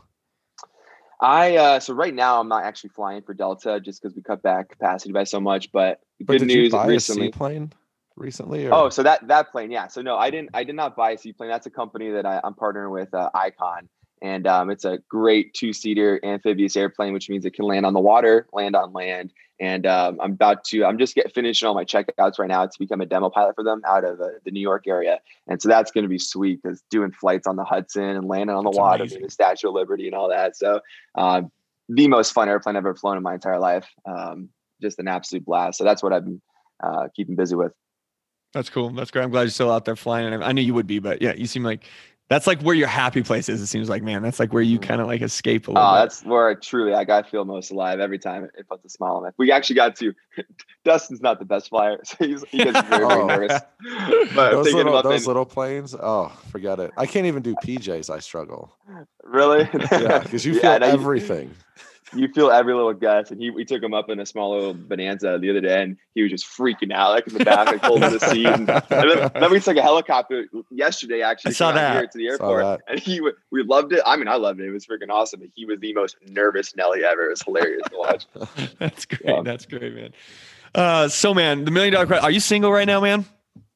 I uh, so right now I'm not actually flying for Delta just because we cut back capacity by so much. But, but good did news you buy recently. a seaplane recently? Or? Oh, so that that plane, yeah. So no, I didn't. I did not buy a seaplane. That's a company that I, I'm partnering with, uh, Icon. And um, it's a great two-seater amphibious airplane, which means it can land on the water, land on land. And um, I'm about to, I'm just get finishing all my checkouts right now to become a demo pilot for them out of uh, the New York area. And so that's going to be sweet because doing flights on the Hudson and landing on the that's water, the Statue of Liberty and all that. So uh, the most fun airplane I've ever flown in my entire life. Um, just an absolute blast. So that's what I've been uh, keeping busy with. That's cool. That's great. I'm glad you're still out there flying. And I knew you would be, but yeah, you seem like that's like where your happy place is. It seems like, man, that's like where you kind of like escape a little Oh, bit. That's where I truly, like, I feel most alive every time it puts a smile on my face. We actually got to, Dustin's not the best flyer, so he's, he gets very, very oh. nervous. But those little, those in, little planes, oh, forget it. I can't even do P Js. I struggle. Really? Yeah, because you feel yeah, no, everything. You, you feel every little gust. And he, we took him up in a small little Bonanza the other day, and he was just freaking out, like in the back, like holding the seat. And, and then, then we took a helicopter yesterday, actually, I saw that. here to the airport, and he we loved it. I mean, I loved it. It was freaking awesome. But he was the most nervous Nelly ever. It was hilarious to watch. That's great. Yeah. That's great, man. Uh, so, man, the million dollar question. Are you single right now, man?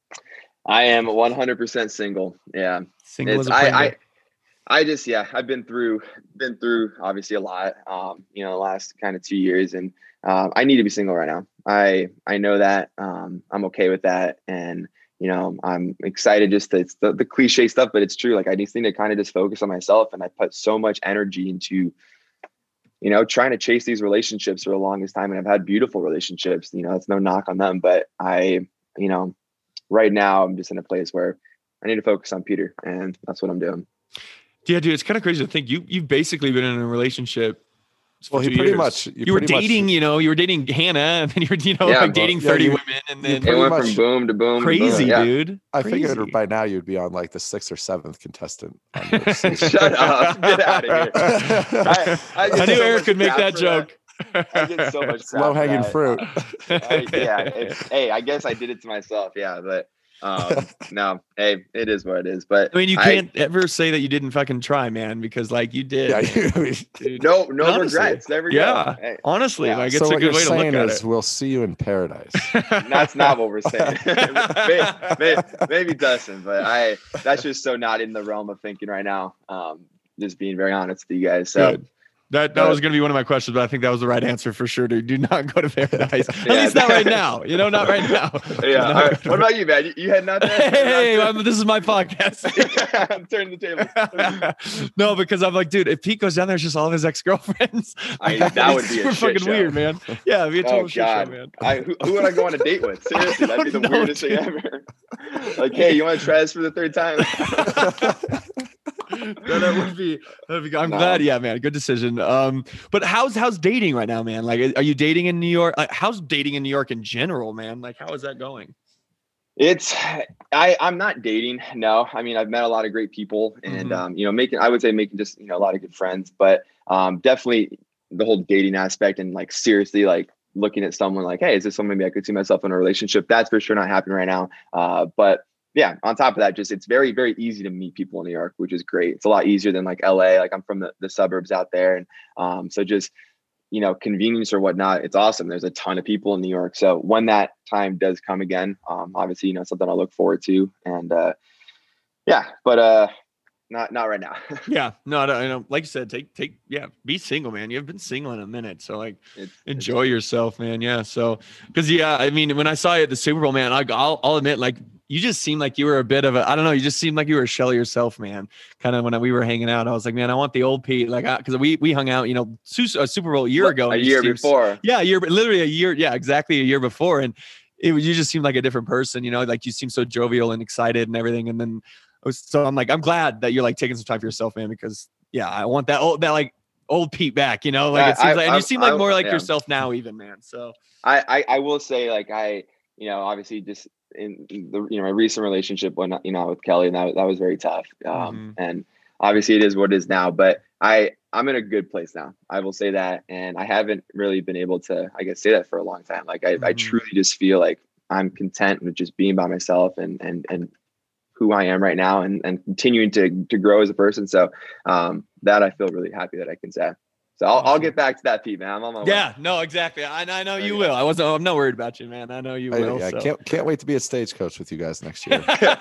I am one hundred percent single. Yeah, single it's, as a plane. I, I, I just, yeah, I've been through, been through obviously a lot, um, you know, the last kind of two years and, um, I need to be single right now. I, I know that, um, I'm okay with that. And, you know, I'm excited just to, it's the, the cliche stuff, but it's true. Like I just need to kind of just focus on myself. And I put so much energy into, you know, trying to chase these relationships for the longest time. And I've had beautiful relationships, you know, it's no knock on them, but I, you know, right now I'm just in a place where I need to focus on Peter, and that's what I'm doing. Yeah, dude, it's kind of crazy to think you you've basically been in a relationship Well, he two pretty years. much You, were pretty much- dating, you know, you were dating Hannah, and then you were, you know, Yeah, like but- dating yeah, thirty you- women, and then It pretty went much from boom to boom. to boom. crazy, Yeah. dude. I Crazy. figured by now you'd be on like the sixth or seventh contestant. On this season. Shut up! Get out of here. I, I, get I knew so Eric much could make crap that for joke. I get so much crap Low for hanging that. fruit. I, yeah. It's, hey, I guess I did it to myself. Yeah, but um, no. Hey, it is what it is. But I mean, you can't ever say that you didn't fucking try, man, because like you did. Yeah, you, dude. No, no Honestly. regrets. There we go. Yeah, Hey, honestly, Yeah. like it's so a what good you're way to look saying at is, it. we'll see you in paradise. that's not what we're saying. maybe, maybe, maybe Dustin, but I that's just so not in the realm of thinking right now. Um, just being very honest with you guys. So Good. That that But- was going to be one of my questions, but I think that was the right answer for sure. Dude, do not go to paradise. At Yeah. least not right now. You know, not right now. yeah. Not All go right. to What about you, man? You, you heading out there? Hey, I'm, this is my podcast. I'm turning the table. No, because I'm like, dude, if Pete goes down there, it's just all of his ex-girlfriends. I- Like, that it's would be a super shit fucking show. weird, man. Yeah, it'd be a total Oh shit God, show, man. I, who, who would I go on a date with? Seriously, that'd be the No, weirdest dude. thing ever. Like, hey, you want to try this for the third time? No, that would be, that would be I'm No. glad. Yeah, man. Good decision. Um, but how's how's dating right now, man? Like, are you dating in New York? Like, how's dating in New York in general, man? Like, how is that going? It's I I'm not dating. No, I mean I've met a lot of great people, and Mhm. um, you know, making I would say making just you know a lot of good friends, but um, definitely the whole dating aspect and like seriously like looking at someone like, hey, is this someone maybe I could see myself in a relationship? That's for sure not happening right now. Uh, but yeah, on top of that, just it's very, very easy to meet people in New York, which is great. It's a lot easier than like L A. Like I'm from the, the suburbs out there. And um, so just, you know, convenience or whatnot, it's awesome. There's a ton of people in New York. So when that time does come again, um, obviously, you know, something I look forward to. And uh, yeah, but uh, not not right now. Yeah, no, I don't, I know. Like you said, take take yeah, be single, man. You've been single in a minute, so like It's, enjoy yourself, man. Yeah, so because yeah, I mean, when I saw you at the Super Bowl, man, I, I'll I'll admit, like you just seemed like you were a bit of a I don't know, you just seemed like you were a shell of yourself, man. Kind of when we were hanging out, I was like, man, I want the old Pete, like because we we hung out, you know, Su- a Super Bowl a year ago, a and you year seemed- before. yeah, a year, literally a year, yeah, exactly a year before, and it was you just seemed like a different person, you know, like you seemed so jovial and excited and everything, and then. So I'm like, I'm glad that you're like taking some time for yourself, man, because yeah, I want that old, that like old Pete back, you know, like I- it seems I- like, and I- you seem like I- more like yeah. yourself now even, man. So I, I I will say like I you know obviously just in the you know my recent relationship when you know with Kelly, and that that was very tough. Um, and obviously it is what it is now, but I I'm in a good place now. I will say that, and I haven't really been able to I guess say that for a long time. Like I I Mhm. truly just feel like I'm content with just being by myself and and and who I am right now, and and continuing to to grow as a person. So um, that I feel really happy that I can say. So I'll, I'll Awesome. get back to that, Pete, man. I'm on my way. yeah, no, exactly. I, I know you Okay. will. I wasn't. I'm not worried about you, man. I know you I, will. I so. can't can't wait to be a stagecoach with you guys next year. yeah,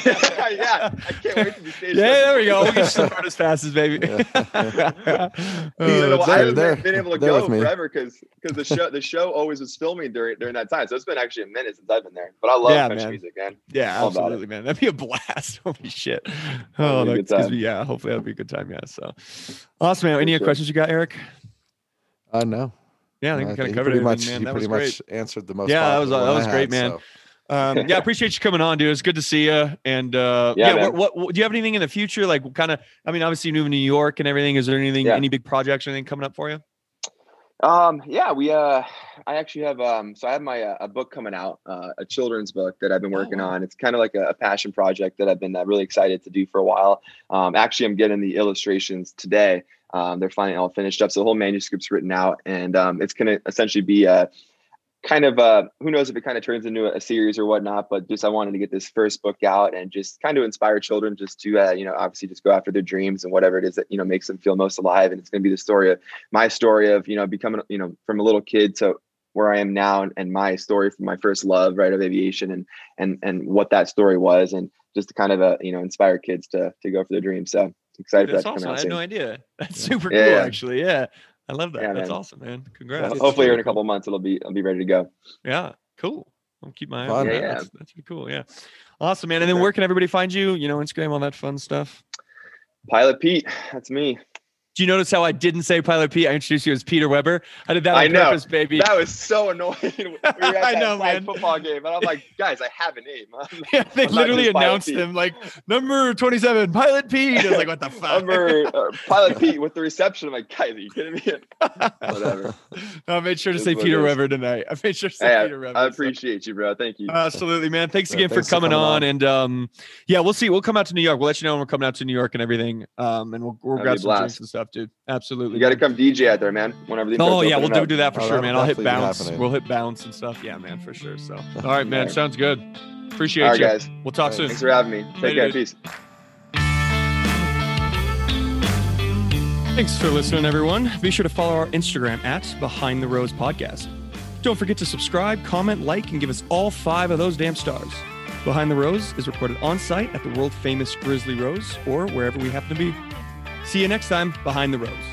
I can't wait to be stage. Yeah, there we go. We can some artist passes, baby. I, Uh, I haven't there- been able to there go with me. forever because because the show the show always was filming during during that time. So it's been actually a minute since I've been there. But I love Yeah, country man. music, man. yeah, All about absolutely, man. That'd be a blast. Holy shit. That'd Oh, be a that good gives time. me, yeah. Hopefully that'll be a good time. Yeah. So awesome, man. Any For other sure. questions you got, Eric? Uh, no. Yeah, I think Uh, we kind he of covered pretty it. much, Man, he that pretty was great. much answered the most. Yeah, that was- popular that one was I great, had, man. so. Um, yeah, appreciate you coming on, dude. It's good to see you. And uh, Yeah, yeah, man. what, what, what do you have anything in the future? Like, kind of. I mean, obviously, you move to New York and everything. Is there anything, Yeah. any big projects or anything coming up for you? Um, yeah, we uh, I actually have um, so I have my uh, a book coming out, uh, a children's book that I've been working wow. on. It's kind of like a, a passion project that I've been uh, really excited to do for a while. Um, actually, I'm getting the illustrations today. Um, they're finally all finished up, so the whole manuscript's written out, and um, it's going to essentially be a kind of uh who knows if it kind of turns into a, a series or whatnot, but just I wanted to get this first book out and just kind of inspire children just to uh, you know obviously just go after their dreams and whatever it is that you know makes them feel most alive. And it's going to be the story of my story of you know becoming you know from a little kid to where I am now, and, and my story from my first love, right, of aviation, and and and what that story was, and just to kind of uh, you know inspire kids to to go for their dreams. So excited Dude, that's for that to awesome. come I out had soon. no idea. That's super Yeah, cool, yeah. actually. Yeah, I love that. Yeah, That's man. awesome, man. So Congrats. hopefully here in a Really cool. couple months it'll be I'll be ready to go. Yeah, cool. I'll keep my eye Fun. on that. Yeah, yeah. That's, that's pretty cool. Yeah, awesome, man. And then Okay. where can everybody find you? You know, Instagram, all that fun stuff. Pilot Pete, that's me. Do you notice how I didn't say Pilot Pete? I introduced you as Peter Weber. I did that on I know. purpose, baby. That was so annoying. We were at that I know, flag man. football game, and I'm like, guys, I have a name. Yeah, they I'm not literally just Pilot announced Pete. him like number twenty-seven, Pilot Pete. I was like, what the fuck? Number uh, Pilot Pete with the reception. I'm like, guys, are you kidding me? Whatever. No, I made sure to It say is what Peter it is. Weber tonight. I made sure to say Hey, Peter Weber. I so- appreciate you, bro. Thank you. Absolutely, man. Thanks Yeah, again thanks for coming, for coming on. on. And um, yeah, we'll see. We'll come out to New York. We'll let you know when we're coming out to New York and everything. Um, and we'll, we'll That'd grab be a some drinks blast. and stuff, dude. Absolutely. You got to man. come D J out there, man. Whenever the Oh invites yeah, we'll open do, up. do that for Oh, sure, that'll man. I'll hit definitely be bounce. happening. We'll hit bounce and stuff. Yeah, man, for sure. So, all right, man. Alright. Sounds good. Appreciate All right, you. guys. We'll talk soon. Thanks for having me. Take Later, care. dude. Peace. Thanks for listening, everyone. Be sure to follow our Instagram at Behind the Rose Podcast. Don't forget to subscribe, comment, like, and give us all five of those damn stars. Behind the Rose is recorded on site at the world famous Grizzly Rose or wherever we happen to be. See you next time, Behind the Rose.